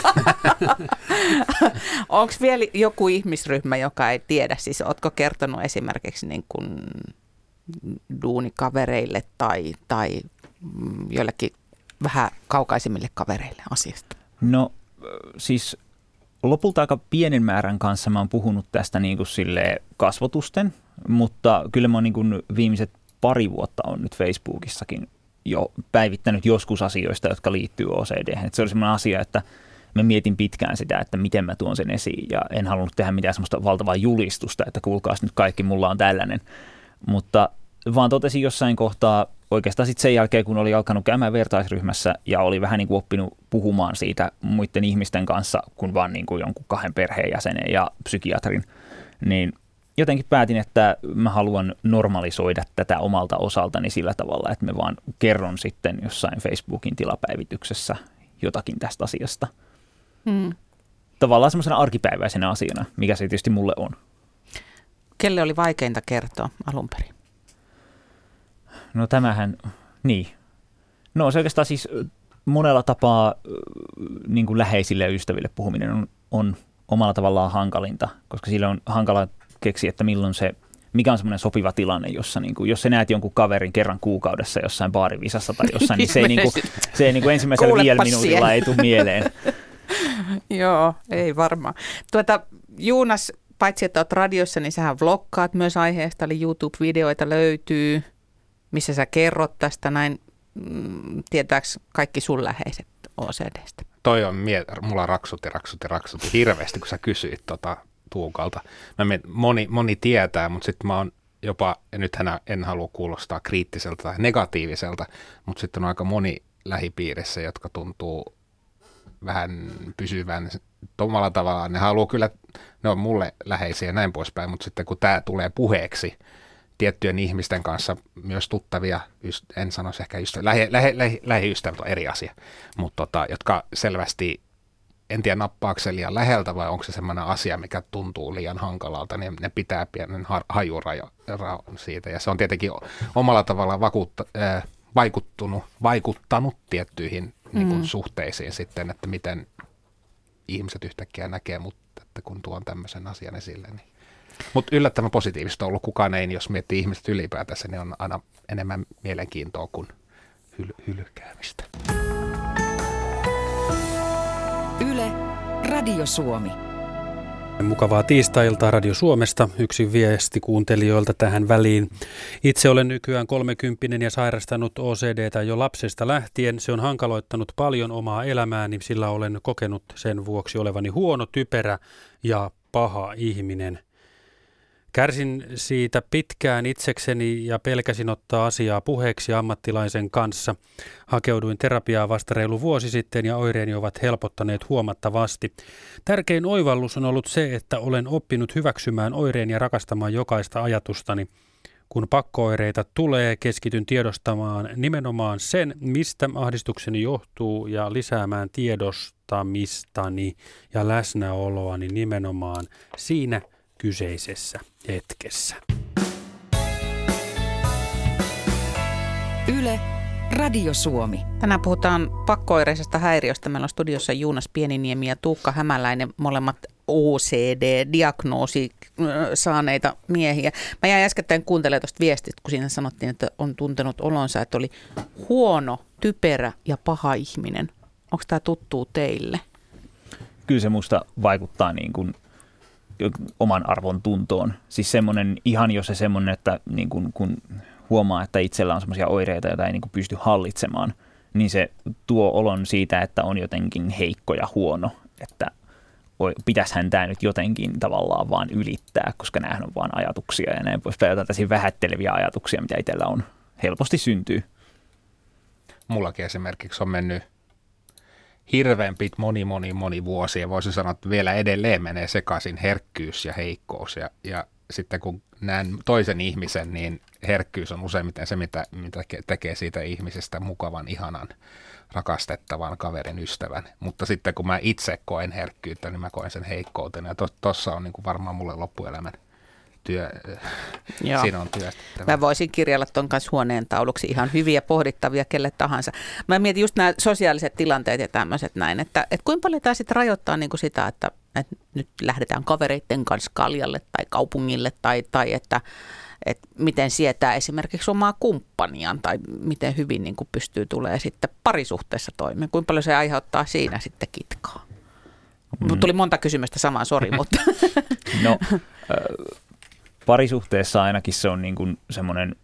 Onko vielä joku ihmisryhmä, joka ei tiedä? Siis ootko kertonut esimerkiksi niin kuin duunikavereille tai, tai joillekin vähän kaukaisimmille kavereille asiasta? No siis lopulta aika pienen määrän kanssa mä oon puhunut tästä niin kuin silleen kasvotusten, mutta kyllä mä oon niin kuin viimeiset pari vuotta on nyt Facebookissakin jo päivittänyt joskus asioista, jotka liittyy O C D:hen. Se oli semmoinen asia, että mä mietin pitkään sitä, että miten mä tuon sen esiin ja en halunnut tehdä mitään semmoista valtavaa julistusta, että kuulkaas nyt kaikki, mulla on tällainen. Mutta vaan totesin jossain kohtaa oikeastaan sitten sen jälkeen, kun oli alkanut käymään vertaisryhmässä ja oli vähän niin kuin oppinut puhumaan siitä muiden ihmisten kanssa, kun vaan niin kuin jonkun kahden perheenjäsenen ja psykiatrin, niin jotenkin päätin, että mä haluan normalisoida tätä omalta osaltani sillä tavalla, että mä vaan kerron sitten jossain Facebookin tilapäivityksessä jotakin tästä asiasta. Hmm. Tavallaan semmoisena arkipäiväisenä asiana, mikä se tietysti mulle on. Kelle oli vaikeinta kertoa alun perin? No tämähän, niin. No se oikeastaan siis monella tapaa niin kuin läheisille ja ystäville puhuminen on, on omalla tavallaan hankalinta, koska sillä on hankala keksiä, että milloin se, mikä on semmoinen sopiva tilanne, jossa niin kuin, jos sä näet jonkun kaverin kerran kuukaudessa jossain baarivisassa tai jossain, niin se ei, niin kuin, se ei niin kuin ensimmäisellä viidellä minuutilla ei tule mieleen. Joo, ei varmaan. Tuota, Joonas, paitsi että olet radiossa, niin sähän vloggaat myös aiheesta, eli YouTube-videoita löytyy, missä sä kerrot tästä näin, tietääks kaikki sun läheiset O C D:stä? Toi on, mie- mulla raksutti, raksutti, raksutti hirveästi, kun sä kysyit tota Tuukalta. Mä mietin, moni, moni tietää, mutta sitten mä oon jopa, ja nythän en halua kuulostaa kriittiseltä tai negatiiviselta, mutta sitten on aika moni lähipiirissä, jotka tuntuu vähän pysyvän tuomalla tavalla. Ne haluaa kyllä, ne on mulle läheisiä ja näin poispäin, mutta sitten kun tämä tulee puheeksi tiettyjen ihmisten kanssa, myös tuttavia, en sanoisi ehkä ystäviä, lähi, lähi, lähi, lähiystävät on eri asia, mutta tota, jotka selvästi, en tiedä nappaako se liian läheltä vai onko se sellainen asia, mikä tuntuu liian hankalalta, niin ne pitää pienen hajurajan siitä. Ja se on tietenkin omalla tavallaan vakuutta, äh, vaikuttunut, vaikuttanut tiettyihin mm. niin kuin, suhteisiin sitten, että miten ihmiset yhtäkkiä näkee, mutta että kun tuon tämmöisen asian esille. Niin. Mutta yllättävän positiivista on ollut. Kukaan ei, jos miettii ihmiset ylipäätänsä, niin on aina enemmän mielenkiintoa kuin hyl- hylkäämistä. Yle, Radio Suomi. Mukavaa tiistai-iltaa Radio Suomesta. Yksi viesti kuuntelijoilta tähän väliin. Itse olen nykyään kolmekymppinen ja sairastanut O C D:tä jo lapsesta lähtien. Se on hankaloittanut paljon omaa elämääni, sillä olen kokenut sen vuoksi olevani huono, typerä ja paha ihminen. Kärsin siitä pitkään itsekseni ja pelkäsin ottaa asiaa puheeksi ammattilaisen kanssa. Hakeuduin terapiaa vasta reilu vuosi sitten ja oireeni ovat helpottaneet huomattavasti. Tärkein oivallus on ollut se, että olen oppinut hyväksymään oireen ja rakastamaan jokaista ajatustani. Kun pakko-oireita tulee, keskityn tiedostamaan nimenomaan sen, mistä ahdistukseni johtuu ja lisäämään tiedostamistani ja läsnäoloani nimenomaan siinä kyseisessä hetkessä. Yle, Radio Suomi. Tänään puhutaan pakko-oireisesta häiriöstä. Meillä on studiossa Joonas Pieniniemi ja Tuukka Hämäläinen, molemmat O C D-diagnoosi saaneita miehiä. Mä jäin äskettäin kuuntelemaan tuosta viestistä, kun siinä sanottiin, että on tuntenut olonsa, että oli huono, typerä ja paha ihminen. Onko tämä tuttuu teille? Kyllä se musta vaikuttaa niin kuin oman arvon tuntoon. Siis semmoinen, ihan jo se semmoinen, että niin kuin, kun huomaa, että itsellä on semmoisia oireita, joita ei niin kuin pysty hallitsemaan, niin se tuo olon siitä, että on jotenkin heikko ja huono, että pitäisihän tämä nyt jotenkin tavallaan vaan ylittää, koska nämähän on vaan ajatuksia ja näin poispäin. Jotain tällaisia vähätteleviä ajatuksia, mitä itsellä on, helposti syntyy. Mullakin esimerkiksi on mennyt hirveän pit moni, moni, moni vuosia. Voisin sanoa, että vielä edelleen menee sekaisin herkkyys ja heikkous. Ja, ja sitten kun näen toisen ihmisen, niin herkkyys on useimmiten se, mitä, mitä tekee siitä ihmisestä mukavan, ihanan, rakastettavan kaverin, ystävän. Mutta sitten kun mä itse koen herkkyyttä, niin mä koen sen heikkoutena. Ja tuossa to, on niin kuin varmaan mulle loppuelämän työ. Joo. Siinä on työstettävä. Mä voisin kirjalla ton kanssa huoneen tauluksi ihan hyviä pohdittavia kelle tahansa. Mä mietin just nämä sosiaaliset tilanteet ja tämmöiset näin, että, että kuinka paljon tämä sitten rajoittaa niin kuin sitä, että, että nyt lähdetään kavereiden kanssa kaljalle tai kaupungille tai, tai että, että miten sietää esimerkiksi omaa kumppaniaan tai miten hyvin niin kuin pystyy tulee sitten parisuhteessa toimimaan. Kuinka paljon se aiheuttaa siinä sitten kitkaa? Mm. Tuli monta kysymystä samaan, sori, mutta... No, äh, parisuhteessa ainakin se on niin kuin semmoinen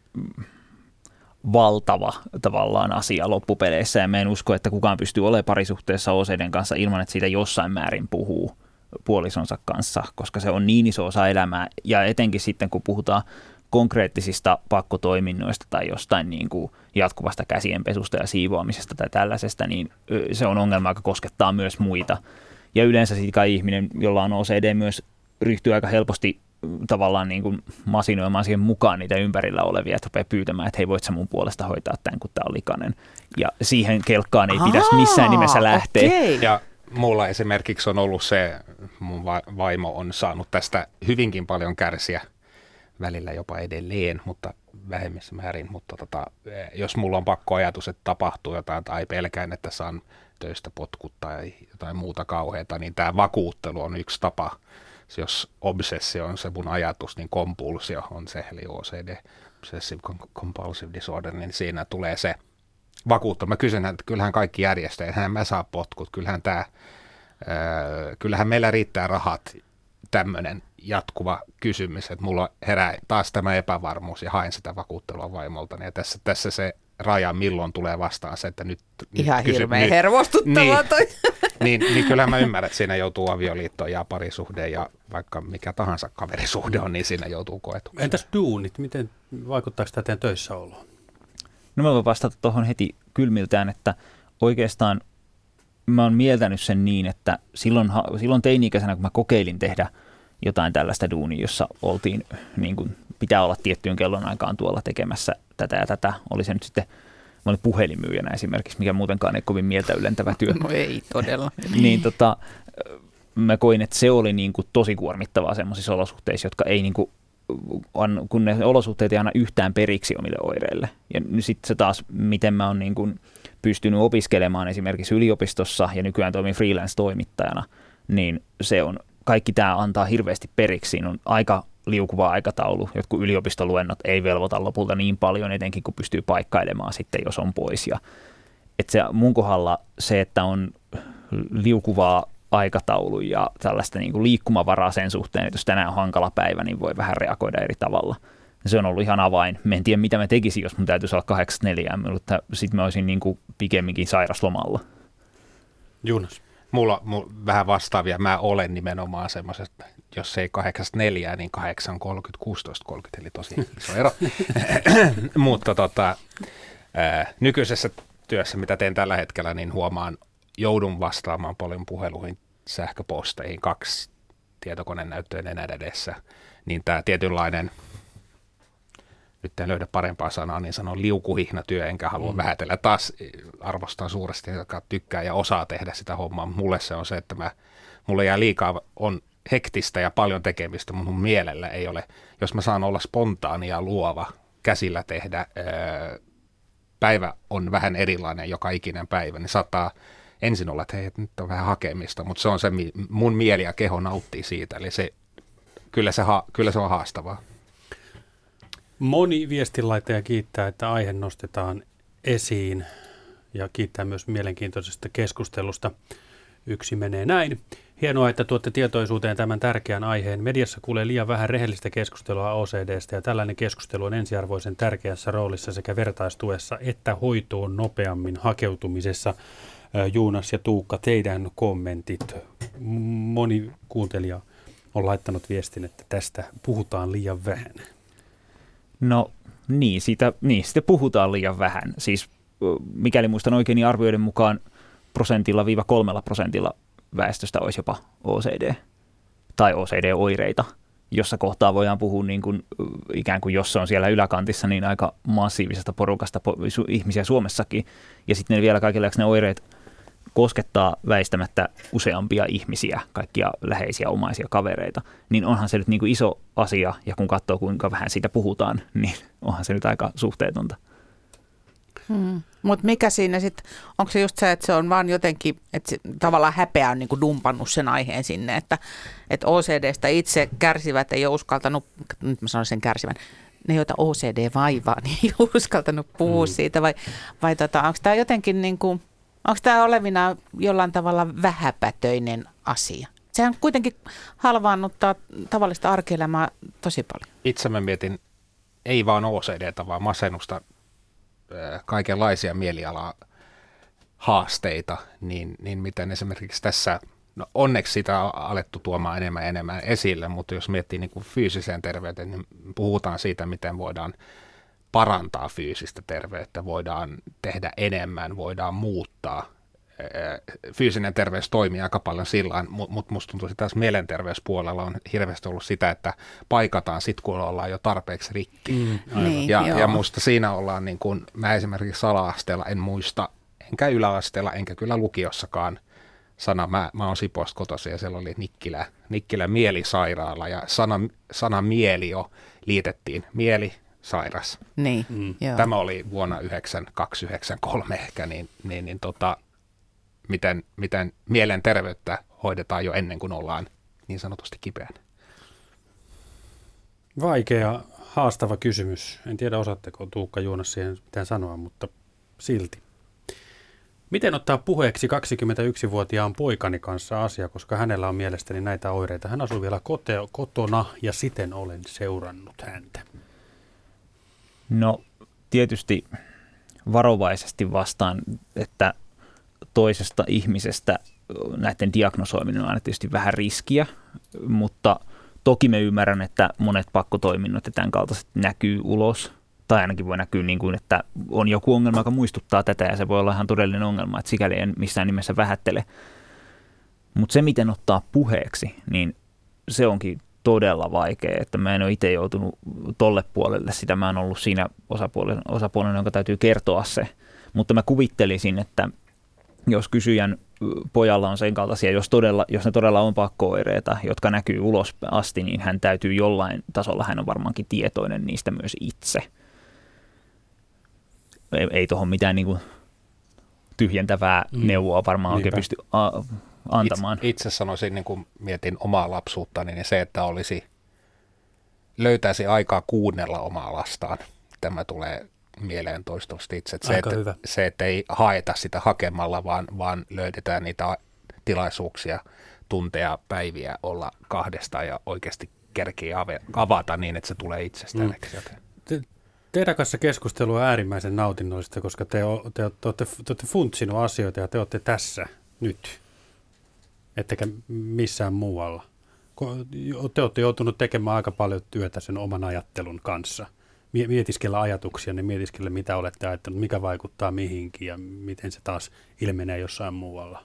valtava tavallaan asia loppupeleissä, ja mä en usko, että kukaan pystyy olemaan parisuhteessa O C D:n kanssa ilman, että siitä jossain määrin puhuu puolisonsa kanssa, koska se on niin iso osa elämää, ja etenkin sitten, kun puhutaan konkreettisista pakkotoiminnoista tai jostain niin kuin jatkuvasta käsienpesusta ja siivoamisesta tai tällaisesta, niin se on ongelma, joka koskettaa myös muita. Ja yleensä siitä kai ihminen, jolla on O C D, myös ryhtyy aika helposti tavallaan niin kuin masinoimaan siihen mukaan niitä ympärillä olevia, että rupeaa pyytämään, että hei, voit sä mun puolesta hoitaa tämän, kun tää on likainen. Ja siihen kelkkaan ei pitäisi missään nimessä lähteä. Okay. Ja mulla esimerkiksi on ollut se, mun vaimo on saanut tästä hyvinkin paljon kärsiä, välillä jopa edelleen, mutta vähemmissä määrin. Mutta tota, jos mulla on pakko ajatus, että tapahtuu jotain tai pelkään, että saan töistä potkut tai jotain muuta kauheata, niin tämä vakuuttelu on yksi tapa. Jos obsessio on se mun ajatus, niin kompulsio on se, eli O C D, Obsessive Compulsive Disorder, niin siinä tulee se vakuuttelu. Mä kysyn, että kyllähän kaikki järjestää, eihän mä saa potkut, kyllähän, tää, öö, kyllähän meillä riittää rahat, tämmöinen jatkuva kysymys, että mulla herää taas tämä epävarmuus ja haen sitä vakuuttelua vaimoltani. Ja tässä, tässä se raja, milloin tulee vastaan se, että nyt... Ihan nyt kysy, hirveän nyt, hermostuttavaa niin, toi. niin, niin kyllähän mä ymmärrän, että siinä joutuu avioliittoon ja parisuhde ja vaikka mikä tahansa kaverisuhde on, niin siinä joutuu koetukseen. Entäs duunit? Miten vaikuttaako tämä teidän töissäoloon? No mä voin vastata tuohon heti kylmiltään, että oikeastaan mä oon mieltänyt sen niin, että silloin, silloin teini-ikäisenä, kun mä kokeilin tehdä jotain tällaista duunia, jossa oltiin, niin kuin pitää olla tiettyyn kellonaikaan tuolla tekemässä tätä ja tätä. Oli se nyt sitten, mä olin puhelinmyyjänä esimerkiksi, mikä muutenkaan ei kovin mieltä ylentävä työ. No ei todella. Niin tota, mä koin, että se oli niin kuin tosi kuormittavaa semmoisissa olosuhteissa, jotka ei niin kuin, kun ne olosuhteet ei anna yhtään periksi omille oireille. Ja sitten se taas, miten mä oon niin kuin pystynyt opiskelemaan esimerkiksi yliopistossa ja nykyään toimin freelance-toimittajana, niin se on, kaikki tämä antaa hirveästi periksi. Siinä on aika liukuva aikataulu. Jotkut yliopistoluennot ei velvoita lopulta niin paljon, etenkin kun pystyy paikkailemaan sitten, jos on pois. Ja, et se mun kohdalla se, että on liukuvaa aikataulu ja tällaista niin kuin liikkumavaraa sen suhteen, että jos tänään on hankala päivä, niin voi vähän reagoida eri tavalla. Se on ollut ihan avain. Mä en tiedä, mitä mä tekisin, jos mun täytyisi olla kahdeksasta neljään, mutta sitten mä olisin niin kuin pikemminkin sairaslomalla. Jonas. Mulla on vähän vastaavia. Mä olen nimenomaan semmoisesta, jos ei kahdeksasta neljään, niin kahdeksan kolmekymmentä, kuusitoista kolmekymmentä, eli tosi iso ero. Mutta tota, ää, nykyisessä työssä, mitä teen tällä hetkellä, niin huomaan, joudun vastaamaan paljon puheluihin, sähköposteihin, kaksi tietokonenäyttöön enää edessä, niin tämä tietynlainen, nyt en löydä parempaa sanaa, niin sanon liukuhihnatyö, enkä halua mm. vähätellä. Taas arvostan suuresti, joka tykkää ja osaa tehdä sitä hommaa. Mulle se on se, että mä, mulle jää liikaa, on hektistä ja paljon tekemistä, mutta mun mielellä ei ole. Jos mä saan olla spontaani ja luova, käsillä tehdä, ää, päivä on vähän erilainen joka ikinen päivä, niin saattaa ensin olla, että hei, nyt on vähän hakemista, mutta se on se, mun mieli ja keho nauttii siitä, eli se, kyllä, se ha, kyllä se on haastavaa. Moni viestinlaittaja kiittää, että aihe nostetaan esiin ja kiittää myös mielenkiintoisesta keskustelusta. Yksi menee näin. Hienoa, että tuotte tietoisuuteen tämän tärkeän aiheen. Mediassa kuulee liian vähän rehellistä keskustelua O C D:stä ja tällainen keskustelu on ensiarvoisen tärkeässä roolissa sekä vertaistuessa että hoitoon nopeammin hakeutumisessa. Joonas ja Tuukka, teidän kommentit. Moni kuuntelija on laittanut viestin, että tästä puhutaan liian vähän. No niin, siitä, niin, siitä puhutaan liian vähän. Siis mikäli muistan oikein, niin arvioiden mukaan prosentilla viiva kolmella prosentilla väestöstä olisi jopa O C D tai O C D-oireita, jossa kohtaa voidaan puhua niin kuin, ikään kuin jos se on siellä yläkantissa, niin aika massiivisesta porukasta po- ihmisiä Suomessakin. Ja sitten ne vielä kaikille ne oireet koskettaa väistämättä useampia ihmisiä, kaikkia läheisiä, omaisia kavereita, niin onhan se nyt niin kuin iso asia, ja kun katsoo kuinka vähän siitä puhutaan, niin onhan se nyt aika suhteetonta. Hmm. Mutta mikä siinä sitten, onko se just se, että se on vaan jotenkin, että se, tavallaan häpeä on niinku dumpannut sen aiheen sinne, että, että O C D:stä itse kärsivät ei ole uskaltanut, nyt mä sanon sen kärsivän, ne joita O C D vaivaa, niin ei ole uskaltanut puhua hmm. siitä, vai, vai tota, onko tämä jotenkin niinku, onko tämä olevina jollain tavalla vähäpätöinen asia? Sehän kuitenkin halvaannuttaa tavallista arkielämää tosi paljon. Itse mä mietin, ei vaan O C D:tä, vaan masennusta, kaikenlaisia mielialaa haasteita, niin, niin miten esimerkiksi tässä, no onneksi sitä on alettu tuomaan enemmän ja enemmän esille, mutta jos miettii niin kuin fyysiseen terveyteen, niin puhutaan siitä, miten voidaan parantaa fyysistä terveyttä, voidaan tehdä enemmän, voidaan muuttaa. Fyysinen terveys toimii aika paljon sillä, mutta musta tuntuu, että tässä mielenterveyspuolella on hirveästi ollut sitä, että paikataan sit, kun ollaan jo tarpeeksi rikki. Mm, niin, ja, ja musta siinä ollaan, niin kun, mä esimerkiksi ala-asteella en muista, enkä yläasteella, enkä kyllä lukiossakaan sana, mä, mä oon Sipoista kotoisin ja siellä oli Nikkilä, Nikkilä mielisairaala ja sana, sana mieli jo liitettiin, mieli, sairas. Niin, mm. Tämä oli vuonna yhdeksänkymmentäkaksi yhdeksänkymmentäkolme ehkä, niin, niin, niin tota, miten, miten mielenterveyttä hoidetaan jo ennen kuin ollaan niin sanotusti kipeänä. Vaikea, haastava kysymys. En tiedä, osaatteko Tuukka, Joonas siihen mitään sanoa, mutta silti. Miten ottaa puheeksi kaksikymmentäyksivuotiaan poikani kanssa asia, koska hänellä on mielestäni näitä oireita. Hän asuu vielä kote- kotona ja siten olen seurannut häntä. No tietysti varovaisesti vastaan, että toisesta ihmisestä näiden diagnosoiminen on aina tietysti vähän riskiä, mutta toki me ymmärrän, että monet pakkotoiminnot ja tämän kaltaiset näkyy ulos, tai ainakin voi näkyä niin kuin, että on joku ongelma, joka muistuttaa tätä, ja se voi olla ihan todellinen ongelma, että sikäli en missään nimessä vähättele. Mutta se, miten ottaa puheeksi, niin se onkin todella vaikea, että mä en ole itse joutunut tolle puolelle sitä, mä oon ollut siinä osapuolella, osapuolella jonka täytyy kertoa se, mutta mä kuvittelisin, että jos kysyjän pojalla on sen kaltaisia, jos, todella, jos ne todella on pakko-oireita, jotka näkyy ulos asti, niin hän täytyy jollain tasolla, hän on varmaankin tietoinen niistä myös itse. Ei, ei tuohon mitään niin kuin tyhjentävää mm. neuvoa varmaan Niinpä. oikein pysty a- antamaan. Itse, itse sanoisin, niin kun mietin omaa lapsuuttani, niin se, että olisi, löytäisi aikaa kuunnella omaa lastaan. Tämä tulee mieleen toistuvasti itse. Että se, että, se, että ei haeta sitä hakemalla, vaan, vaan löydetään niitä tilaisuuksia, tunteja, päiviä olla kahdestaan ja oikeasti kerkii avata niin, että se tulee itsestään. Mm. Te, teidän kanssa keskustelu on äärimmäisen nautinnollista, koska te, te, te, te, olette, te olette funtsinut asioita ja te olette tässä nyt, ettekä missään muualla. Te olette joutunut tekemään aika paljon työtä sen oman ajattelun kanssa. Mietiskellä ajatuksia, niin mietiskellä mitä olette ajatellut, mikä vaikuttaa mihinkin ja miten se taas ilmenee jossain muualla.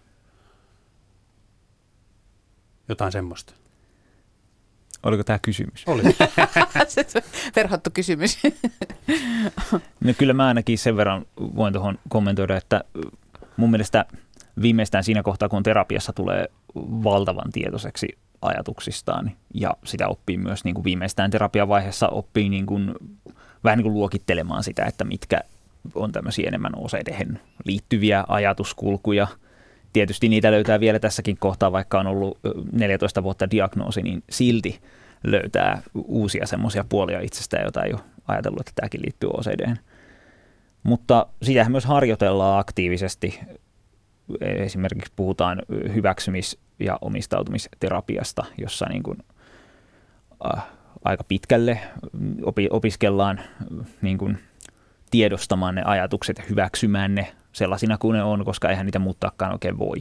Jotain semmoista. Oliko tämä kysymys? Oli. Verhottu kysymys. No kyllä mä ainakin sen verran voin tuohon kommentoida, että mun mielestä viimeistään siinä kohtaa, kun terapiassa tulee valtavan tietoiseksi ajatuksistaan ja sitä oppii myös niin kuin viimeistään terapiavaiheessa oppii niin kuin, vähän niin kuin luokittelemaan sitä, että mitkä on tämmöisiä enemmän O C D:hen liittyviä ajatuskulkuja, tietysti niitä löytää vielä tässäkin kohtaa, vaikka on ollut neljätoista vuotta diagnoosi, niin silti löytää uusia semmoisia puolia itsestään, joita ei ole ajatellut, että tämäkin liittyy O C D:hen. Mutta sitähän myös harjoitellaan aktiivisesti. Esimerkiksi puhutaan hyväksymis- ja omistautumisterapiasta, jossa niin kuin, äh, aika pitkälle opi- opiskellaan niin kuin tiedostamaan ne ajatukset ja hyväksymään ne sellaisina kuin ne on, koska eihän niitä muuttaakaan oikein voi.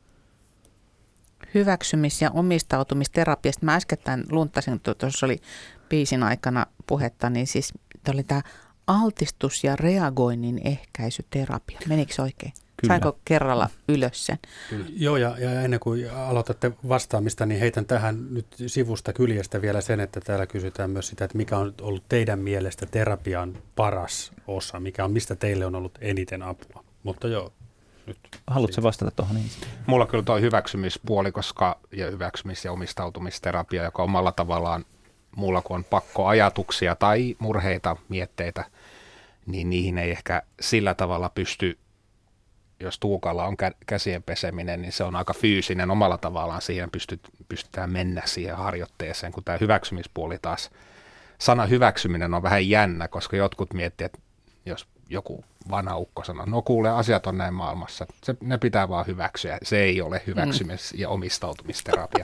Hyväksymis- ja omistautumisterapiasta. Mä äskettäin lunttasin, että tuossa oli biisin aikana puhetta, niin siis oli tämä altistus- ja reagoinnin ehkäisyterapia. Menikö se oikein? Kyllä. Sainko kerralla ylös sen? Kyllä. Joo, ja, ja ennen kuin aloitatte vastaamista, niin heitän tähän nyt sivusta kyljestä vielä sen, että täällä kysytään myös sitä, että mikä on ollut teidän mielestä terapian paras osa, mikä on, mistä teille on ollut eniten apua. Mutta joo, nyt. Haluatko vastata tuohon niin? Mulla kyllä tuo hyväksymispuoli, koska ja hyväksymis- ja omistautumisterapia, joka omalla tavallaan mulla kun on pakkoajatuksia tai murheita, mietteitä, niin niihin ei ehkä sillä tavalla pysty, jos Tuukalla on käsien peseminen, niin se on aika fyysinen omalla tavallaan, siihen pystyt, pystytään mennä siihen harjoitteeseen, kun tämä hyväksymispuoli taas, sana hyväksyminen on vähän jännä, koska jotkut miettii, että jos joku vanha ukko sanoo, no kuule, asiat on näin maailmassa, se, ne pitää vaan hyväksyä, se ei ole hyväksymis- ja omistautumisterapia.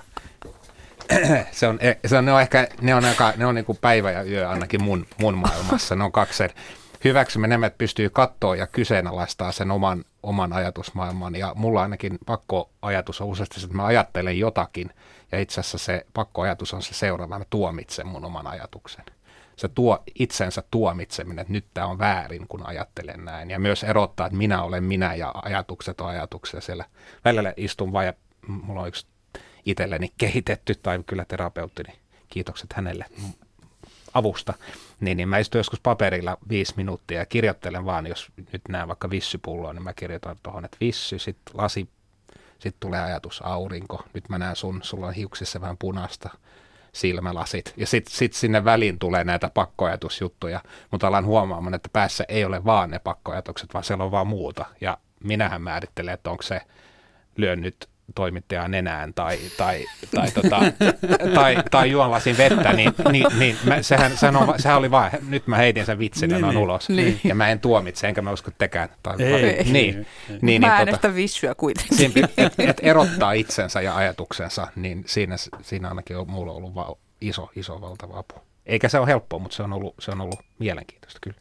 Se on, se on, ne on ehkä, ne on, aika, ne on niin kuin päivä ja yö ainakin mun, mun maailmassa, ne on kaksi eri. Hyväksyminen, että pystyy katsoa ja kyseenalaistaa sen oman, oman ajatusmaailman. Ja mulla ainakin pakkoajatus on useasti, että mä ajattelen jotakin. Ja itse asiassa se pakkoajatus on se seuraava, mä tuomitsen mun oman ajatuksen. Se tuo itsensä tuomitseminen, että nyt tämä on väärin, kun ajattelen näin. Ja myös erottaa, että minä olen minä ja ajatukset on ajatuksia. Siellä välillä istun vaan ja mulla on yksi itselleni kehitetty, tai kyllä terapeutti, niin kiitokset hänelle avusta. Niin, niin mä istun joskus paperilla viisi minuuttia ja kirjoittelen vaan, jos nyt näen vaikka vissypulloa, niin mä kirjoitan tuohon, että vissy, sitten lasi, sitten tulee ajatus aurinko, nyt mä näen sun, sulla on hiuksissa vähän punaista, silmälasit. Ja sitten sit sinne väliin tulee näitä pakkoajatusjuttuja, mutta alan huomaamaan, että päässä ei ole vaan ne pakkoajatukset, vaan siellä on vaan muuta. Ja minähän määrittelen, että onko se lyön nyt toimittajan nenään tai, tai, tai, tota, tai, tai juon lasin vettä, niin, niin, niin mä, sehän, sehän, on, sehän oli vaan, nyt mä heitin sen vitsin niin, niin, ulos. Niin. Ja mä en tuomitse, enkä mä usko tekään. Tai, ei, ei, niin. Niin, niin, mä äänestä tota, vissyä kuitenkin. Että et erottaa itsensä ja ajatuksensa, niin siinä, siinä ainakin on mulla ollut va- iso, iso valtava apu. Eikä se ole helppoa, mutta se on ollut, se on ollut mielenkiintoista kyllä.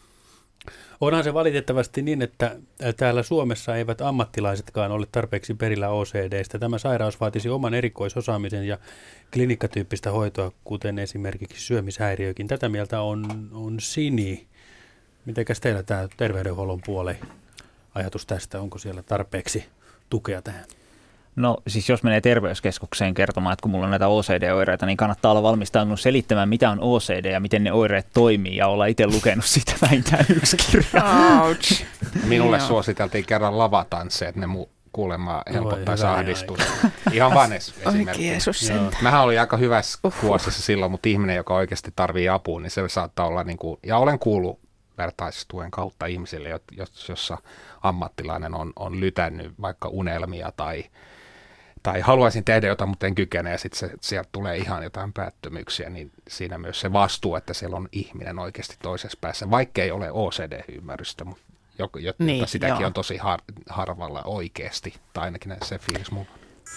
Onhan se valitettavasti niin, että täällä Suomessa eivät ammattilaisetkaan ole tarpeeksi perillä O C D:stä. Tämä sairaus vaatisi oman erikoisosaamisen ja klinikkatyyppistä hoitoa, kuten esimerkiksi syömishäiriökin. Tätä mieltä on, on Sini. Mitenkäs teillä tämä terveydenhuollon puoli ajatus tästä? Onko siellä tarpeeksi tukea tähän? No siis jos menee terveyskeskukseen kertomaan, että kun mulla on näitä O C D-oireita, niin kannattaa olla valmistautunut selittämään, mitä on O C D ja miten ne oireet toimii ja olla itse lukenut siitä vähintään yksi kirja. Ouch. Minulle suositeltiin kerran lavatansseja, että ne mu- kuulemma helpottaisi ahdistusta. Ihan vaan esimerkki. Mähän olin aika hyvässä kuosissa silloin, mutta ihminen, joka oikeasti tarvitsee apua, niin se saattaa olla, niin kuin, ja olen kuullut vertaistuen kautta ihmisille, jossa ammattilainen on, on lytännyt vaikka unelmia tai tai haluaisin tehdä jotain, mutta en kykene, ja sitten sieltä tulee ihan jotain päättömyyksiä, niin siinä myös se vastuu, että siellä on ihminen oikeasti toisessa päässä, vaikka ei ole O C D-ymmärrystä, mutta jota niin, sitäkin joo. on tosi har, harvalla oikeasti, tai ainakin se fiilis mulla.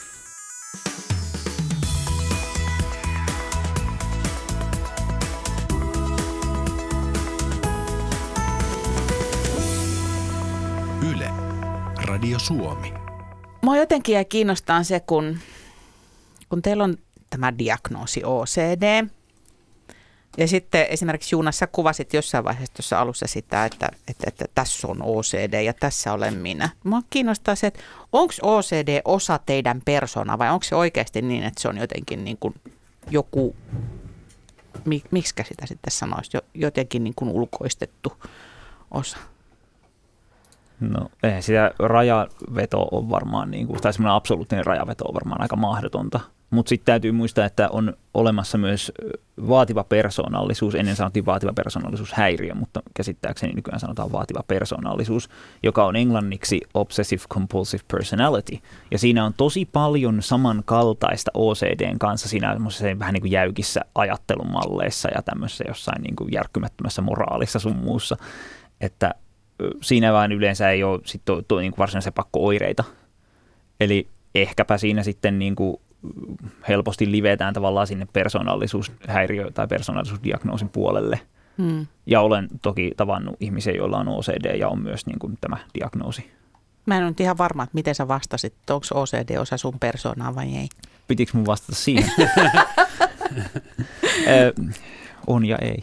Yle, Radio Suomi. Mua jotenkin jäi kiinnostaa se, kun, kun teillä on tämä diagnoosi O C D, ja sitten esimerkiksi Jonas, sä kuvasit jossain vaiheessa tuossa alussa sitä, että, että, että tässä on O C D ja tässä olen minä. Mua kiinnostaa se, että onko O C D osa teidän persoonaa vai onko se oikeasti niin, että se on jotenkin niin kuin joku, miksikä sitä sitten sanoisi, jotenkin niin kuin ulkoistettu osa? No eihän sitä rajaveto on varmaan, niin kuin, tai semmoinen absoluuttinen rajaveto on varmaan aika mahdotonta Mutta sitten täytyy muistaa, että on olemassa myös vaativa persoonallisuus. Ennen sanottiin vaativa persoonallisuushäiriö, mutta käsittääkseni nykyään sanotaan vaativa persoonallisuus, joka on englanniksi obsessive compulsive personality. Ja siinä on tosi paljon samankaltaista O C D:n kanssa siinä vähän niin kuin jäykissä ajattelumalleissa ja tämmöisessä jossain niin kuin järkkymättömässä moraalissa sun muussa. Että siinä vaan yleensä ei ole sit to, to, niin kuin varsinaisia pakko-oireita. Eli ehkäpä siinä sitten niin kuin helposti livetään tavallaan sinne persoonallisuushäiriö- tai persoonallisuusdiagnoosin puolelle. Hmm. Ja olen toki tavannut ihmisiä, joilla on O C D ja on myös niin kuin tämä diagnoosi. Mä en ole ihan varma, että miten sä vastasit, onko O C D osa sun persoonaa vai ei. Pitikö mun vastata siihen? Ö, on ja ei.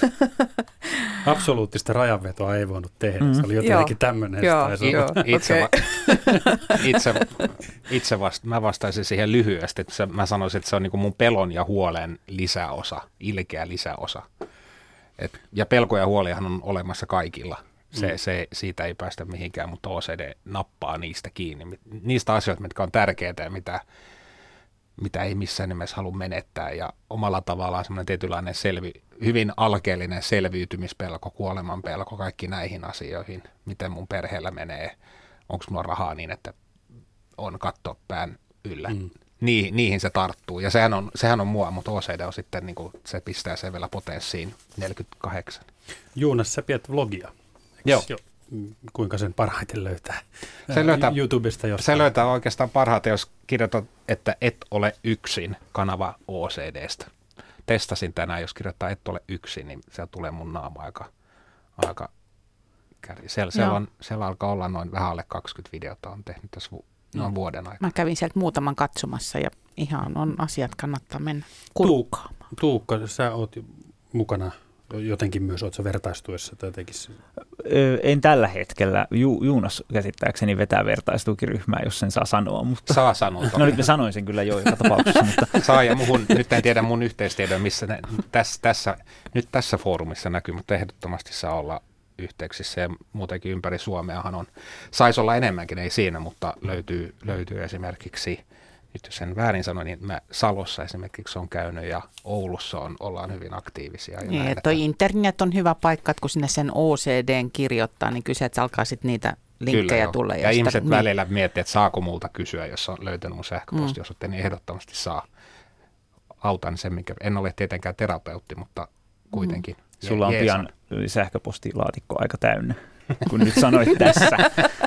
Absoluuttista rajanvetoa ei voinut tehdä. Mm. Se oli jotenkin tämmöinen. Joo, joo, itse, okay. va- itse, itse vasta, mä vastaisin siihen lyhyesti. Että se, mä sanoisin, että se on niin kuin mun pelon ja huolen lisäosa, ilkeä lisäosa. Et, ja pelko ja huolihan on olemassa kaikilla. Se, mm. se, siitä ei päästä mihinkään, mutta O C D nappaa niistä kiinni. Niistä asioista, mitkä on tärkeitä ja mitä, mitä ei missään nimessä halua menettää. Ja omalla tavallaan semmoinen tietynlainen selvi, hyvin alkeellinen selviytymispelko, kuoleman pelko, kaikki näihin asioihin. Miten mun perheellä menee, onko mulla rahaa niin, että on katto pään yllä. Mm. Ni, niihin se tarttuu. Ja sehän on, sehän on mua, mutta O C D on sitten, niin kuin, se pistää sen vielä potenssiin neljäkymmentäkahdeksan. Juunas, sä pidät vlogia. Joo. Jo, kuinka sen parhaiten löytää? Se löytää, YouTubesta jostain. Se löytää oikeastaan parhaiten, jos kirjoitat, että et ole yksin, kanava O C D:stä. Testasin tänään, jos kirjoittaa et ole yksin, niin siellä tulee mun naama aika, aika kärji. Siellä, siellä, on, siellä alkaa olla noin vähän alle kaksikymmentä videota, on tehnyt tässä vu- noin no. vuoden aikana. Mä kävin sieltä muutaman katsomassa ja ihan on asiat, kannattaa mennä kurkkaamaan. Tuukka, sä oot mukana jotenkin myös, oot sä vertaistuessa tai jotenkin? Öö, en tällä hetkellä. Ju, Juunas käsittääkseni vetää vertaistukiryhmää, jos sen saa sanoa. Mutta... Saa sanoa. No nyt mä sanoin sen kyllä jo joka tapauksessa. Mutta... Saa ja muhun, nyt en tiedä mun yhteistiedon, missä ne, tässä, tässä, nyt tässä foorumissa näkyy, mutta ehdottomasti saa olla yhteyksissä ja muutenkin ympäri Suomeahan on. Saisi olla enemmänkin, ei siinä, mutta löytyy, löytyy esimerkiksi, nyt jos sen väärin sanoin, niin mä Salossa esimerkiksi on käynyt ja Oulussa on, ollaan hyvin aktiivisia. Ja niin, toi internet on hyvä paikka, että kun sinne sen O C D:n kirjoittaa, niin kyse, että alkaa sitten niitä linkkejä tulla. Ja, ja ihmiset sitä, välillä niin. miettii, että saako multa kysyä, jos on löytänyt mun sähköpostiosoitteen, mm. niin ehdottomasti saa. Autan sen, minkä en ole tietenkään terapeutti, mutta kuitenkin. Mm. Je- Sulla on pian sähköpostilaatikko aika täynnä, kun nyt sanoit tässä.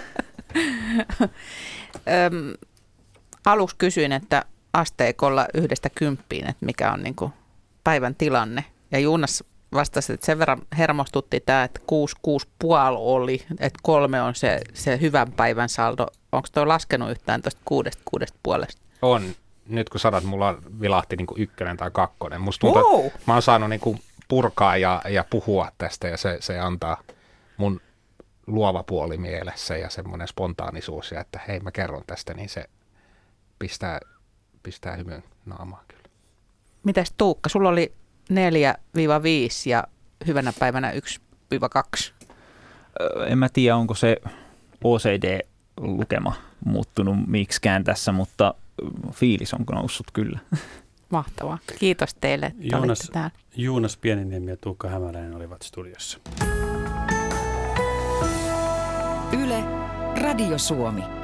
Öm, aluksi kysyin, että asteikolla yhdestä kymppiin, että mikä on niin kuin päivän tilanne. Ja Juunas vastasi, että sen verran hermostutti tämä, että kuusi, kuusi puoli oli, että kolme on se, se hyvän päivän saldo. Onko tuo laskenut yhtään tuosta kuudesta, kuudesta puolesta? On. Nyt kun sanot, mulla vilahti niin kuin ykkönen tai kakkonen. Musta tuntuu, wow. Mä oon saanut niin kuin purkaa ja, ja puhua tästä ja se, se antaa mun luova puoli mielessä ja semmoinen spontaanisuus ja että hei mä kerron tästä, niin se pistää, pistää hymyn naamaan kyllä. Mitäs Tuukka, sulla oli neljä viisi ja hyvänä päivänä yksi kaksi. En mä tiedä, onko se O C D-lukema muuttunut miksikään tässä, mutta fiilis on noussut kyllä. Mahtavaa. Kiitos teille, että Juunas, olitte täällä. Juunas Pieniniemi ja Tuukka Hämäläinen olivat studiossa. Yle, Radio Suomi.